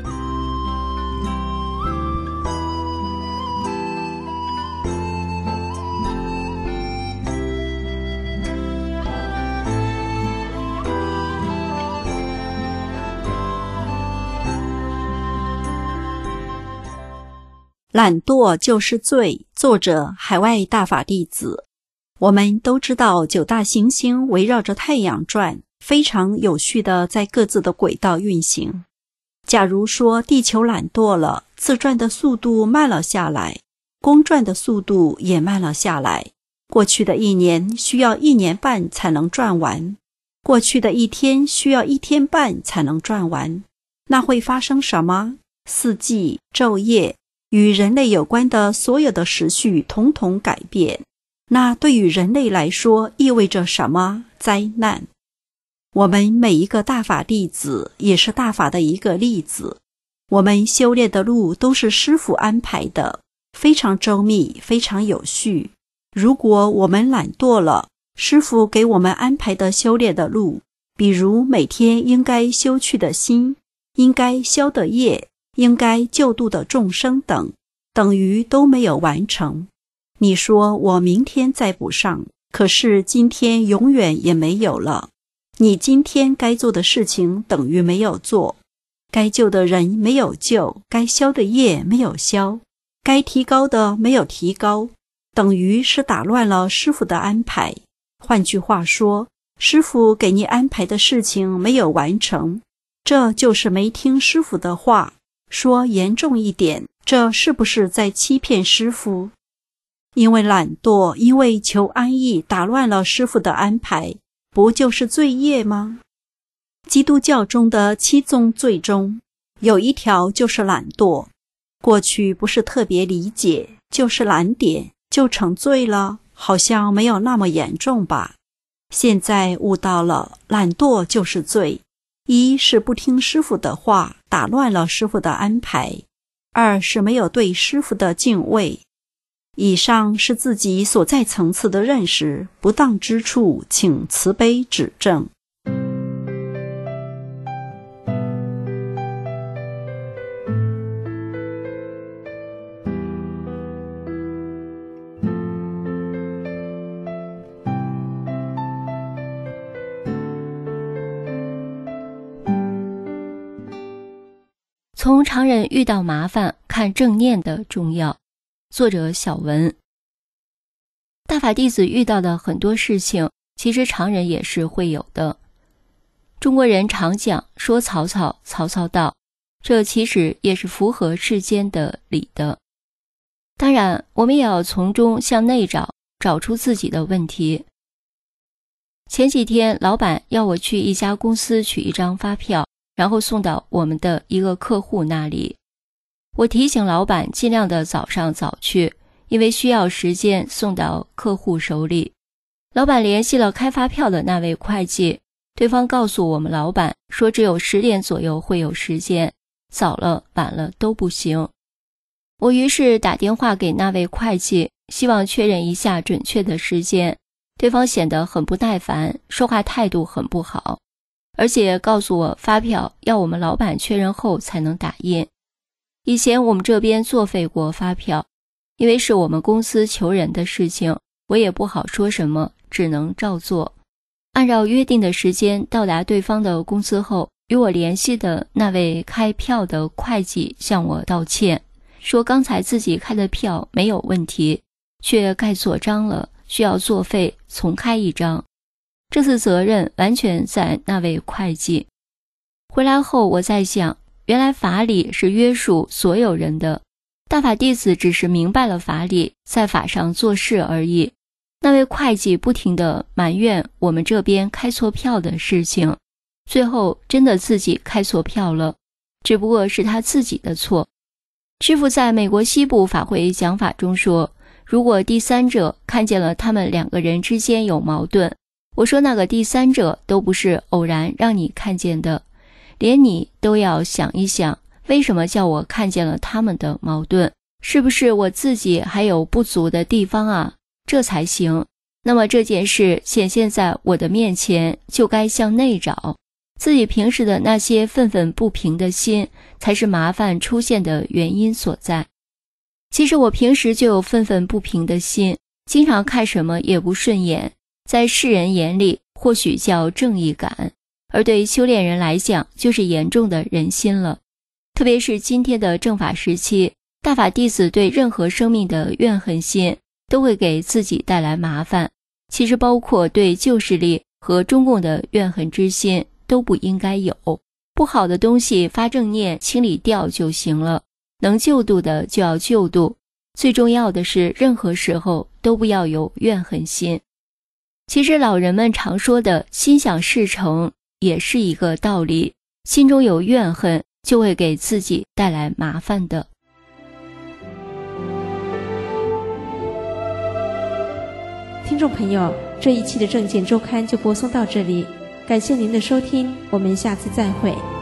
懒惰就是罪，作者海外大法弟子。我们都知道九大行星围绕着太阳转，非常有序地在各自的轨道运行。假如说地球懒惰了，自转的速度慢了下来，公转的速度也慢了下来。过去的一年需要一年半才能转完，过去的一天需要一天半才能转完。那会发生什么？四季、昼夜与人类有关的所有的时序统统改变，那对于人类来说意味着什么？灾难。我们每一个大法弟子也是大法的一个例子，我们修炼的路都是师父安排的，非常周密，非常有序。如果我们懒惰了，师父给我们安排的修炼的路，比如每天应该修去的心，应该消的业，应该救度的众生等，等于都没有完成。你说我明天再补上，可是今天永远也没有了。你今天该做的事情等于没有做，该救的人没有救，该消的业没有消，该提高的没有提高，等于是打乱了师父的安排。换句话说，师父给你安排的事情没有完成，这就是没听师父的话。说严重一点，这是不是在欺骗师父？因为懒惰，因为求安逸，打乱了师父的安排，不就是罪业吗？基督教中的七宗罪中，有一条就是懒惰。过去不是特别理解，就是懒点就成罪了，好像没有那么严重吧。现在悟到了，懒惰就是罪。一是不听师父的话，打乱了师父的安排； 二是没有对师父的敬畏。以上是自己所在层次的认识，不当之处，请慈悲指正。 从常人遇到麻烦看正念的重要。作者小文。大法弟子遇到的很多事情，其实常人也是会有的。中国人常讲说曹操，曹操到，这其实也是符合世间的理的。当然，我们也要从中向内找，找出自己的问题。前几天，老板要我去一家公司取一张发票，然后送到我们的一个客户那里。我提醒老板尽量的早上早去，因为需要时间送到客户手里。老板联系了开发票的那位会计，对方告诉我们老板说只有十点左右会有时间，早了晚了都不行。我于是打电话给那位会计，希望确认一下准确的时间。对方显得很不耐烦，说话态度很不好，而且告诉我发票要我们老板确认后才能打印。以前我们这边作废过发票，因为是我们公司求人的事情，我也不好说什么，只能照做。按照约定的时间到达对方的公司后，与我联系的那位开票的会计向我道歉，说刚才自己开的票没有问题，却盖错章了，需要作废重开一张。这次责任完全在那位会计。回来后我在想，原来法理是约束所有人的，大法弟子只是明白了法理，在法上做事而已。那位会计不停地埋怨我们这边开错票的事情，最后真的自己开错票了，只不过是他自己的错。师父在美国西部法会讲法中说，如果第三者看见了他们两个人之间有矛盾，我说那个第三者都不是偶然让你看见的，连你都要想一想，为什么叫我看见了他们的矛盾？是不是我自己还有不足的地方啊？这才行。那么这件事显现在我的面前，就该向内找，自己平时的那些愤愤不平的心，才是麻烦出现的原因所在。其实我平时就有愤愤不平的心，经常看什么也不顺眼，在世人眼里或许叫正义感，而对修炼人来讲就是严重的人心了。特别是今天的正法时期，大法弟子对任何生命的怨恨心都会给自己带来麻烦，其实包括对旧势力和中共的怨恨之心都不应该有。不好的东西发正念清理掉就行了，能救度的就要救度，最重要的是任何时候都不要有怨恨心。其实老人们常说的心想事成也是一个道理，心中有怨恨就会给自己带来麻烦的。 听众朋友，这一期的证件周刊就播送到这里，感谢您的收听，我们下次再会。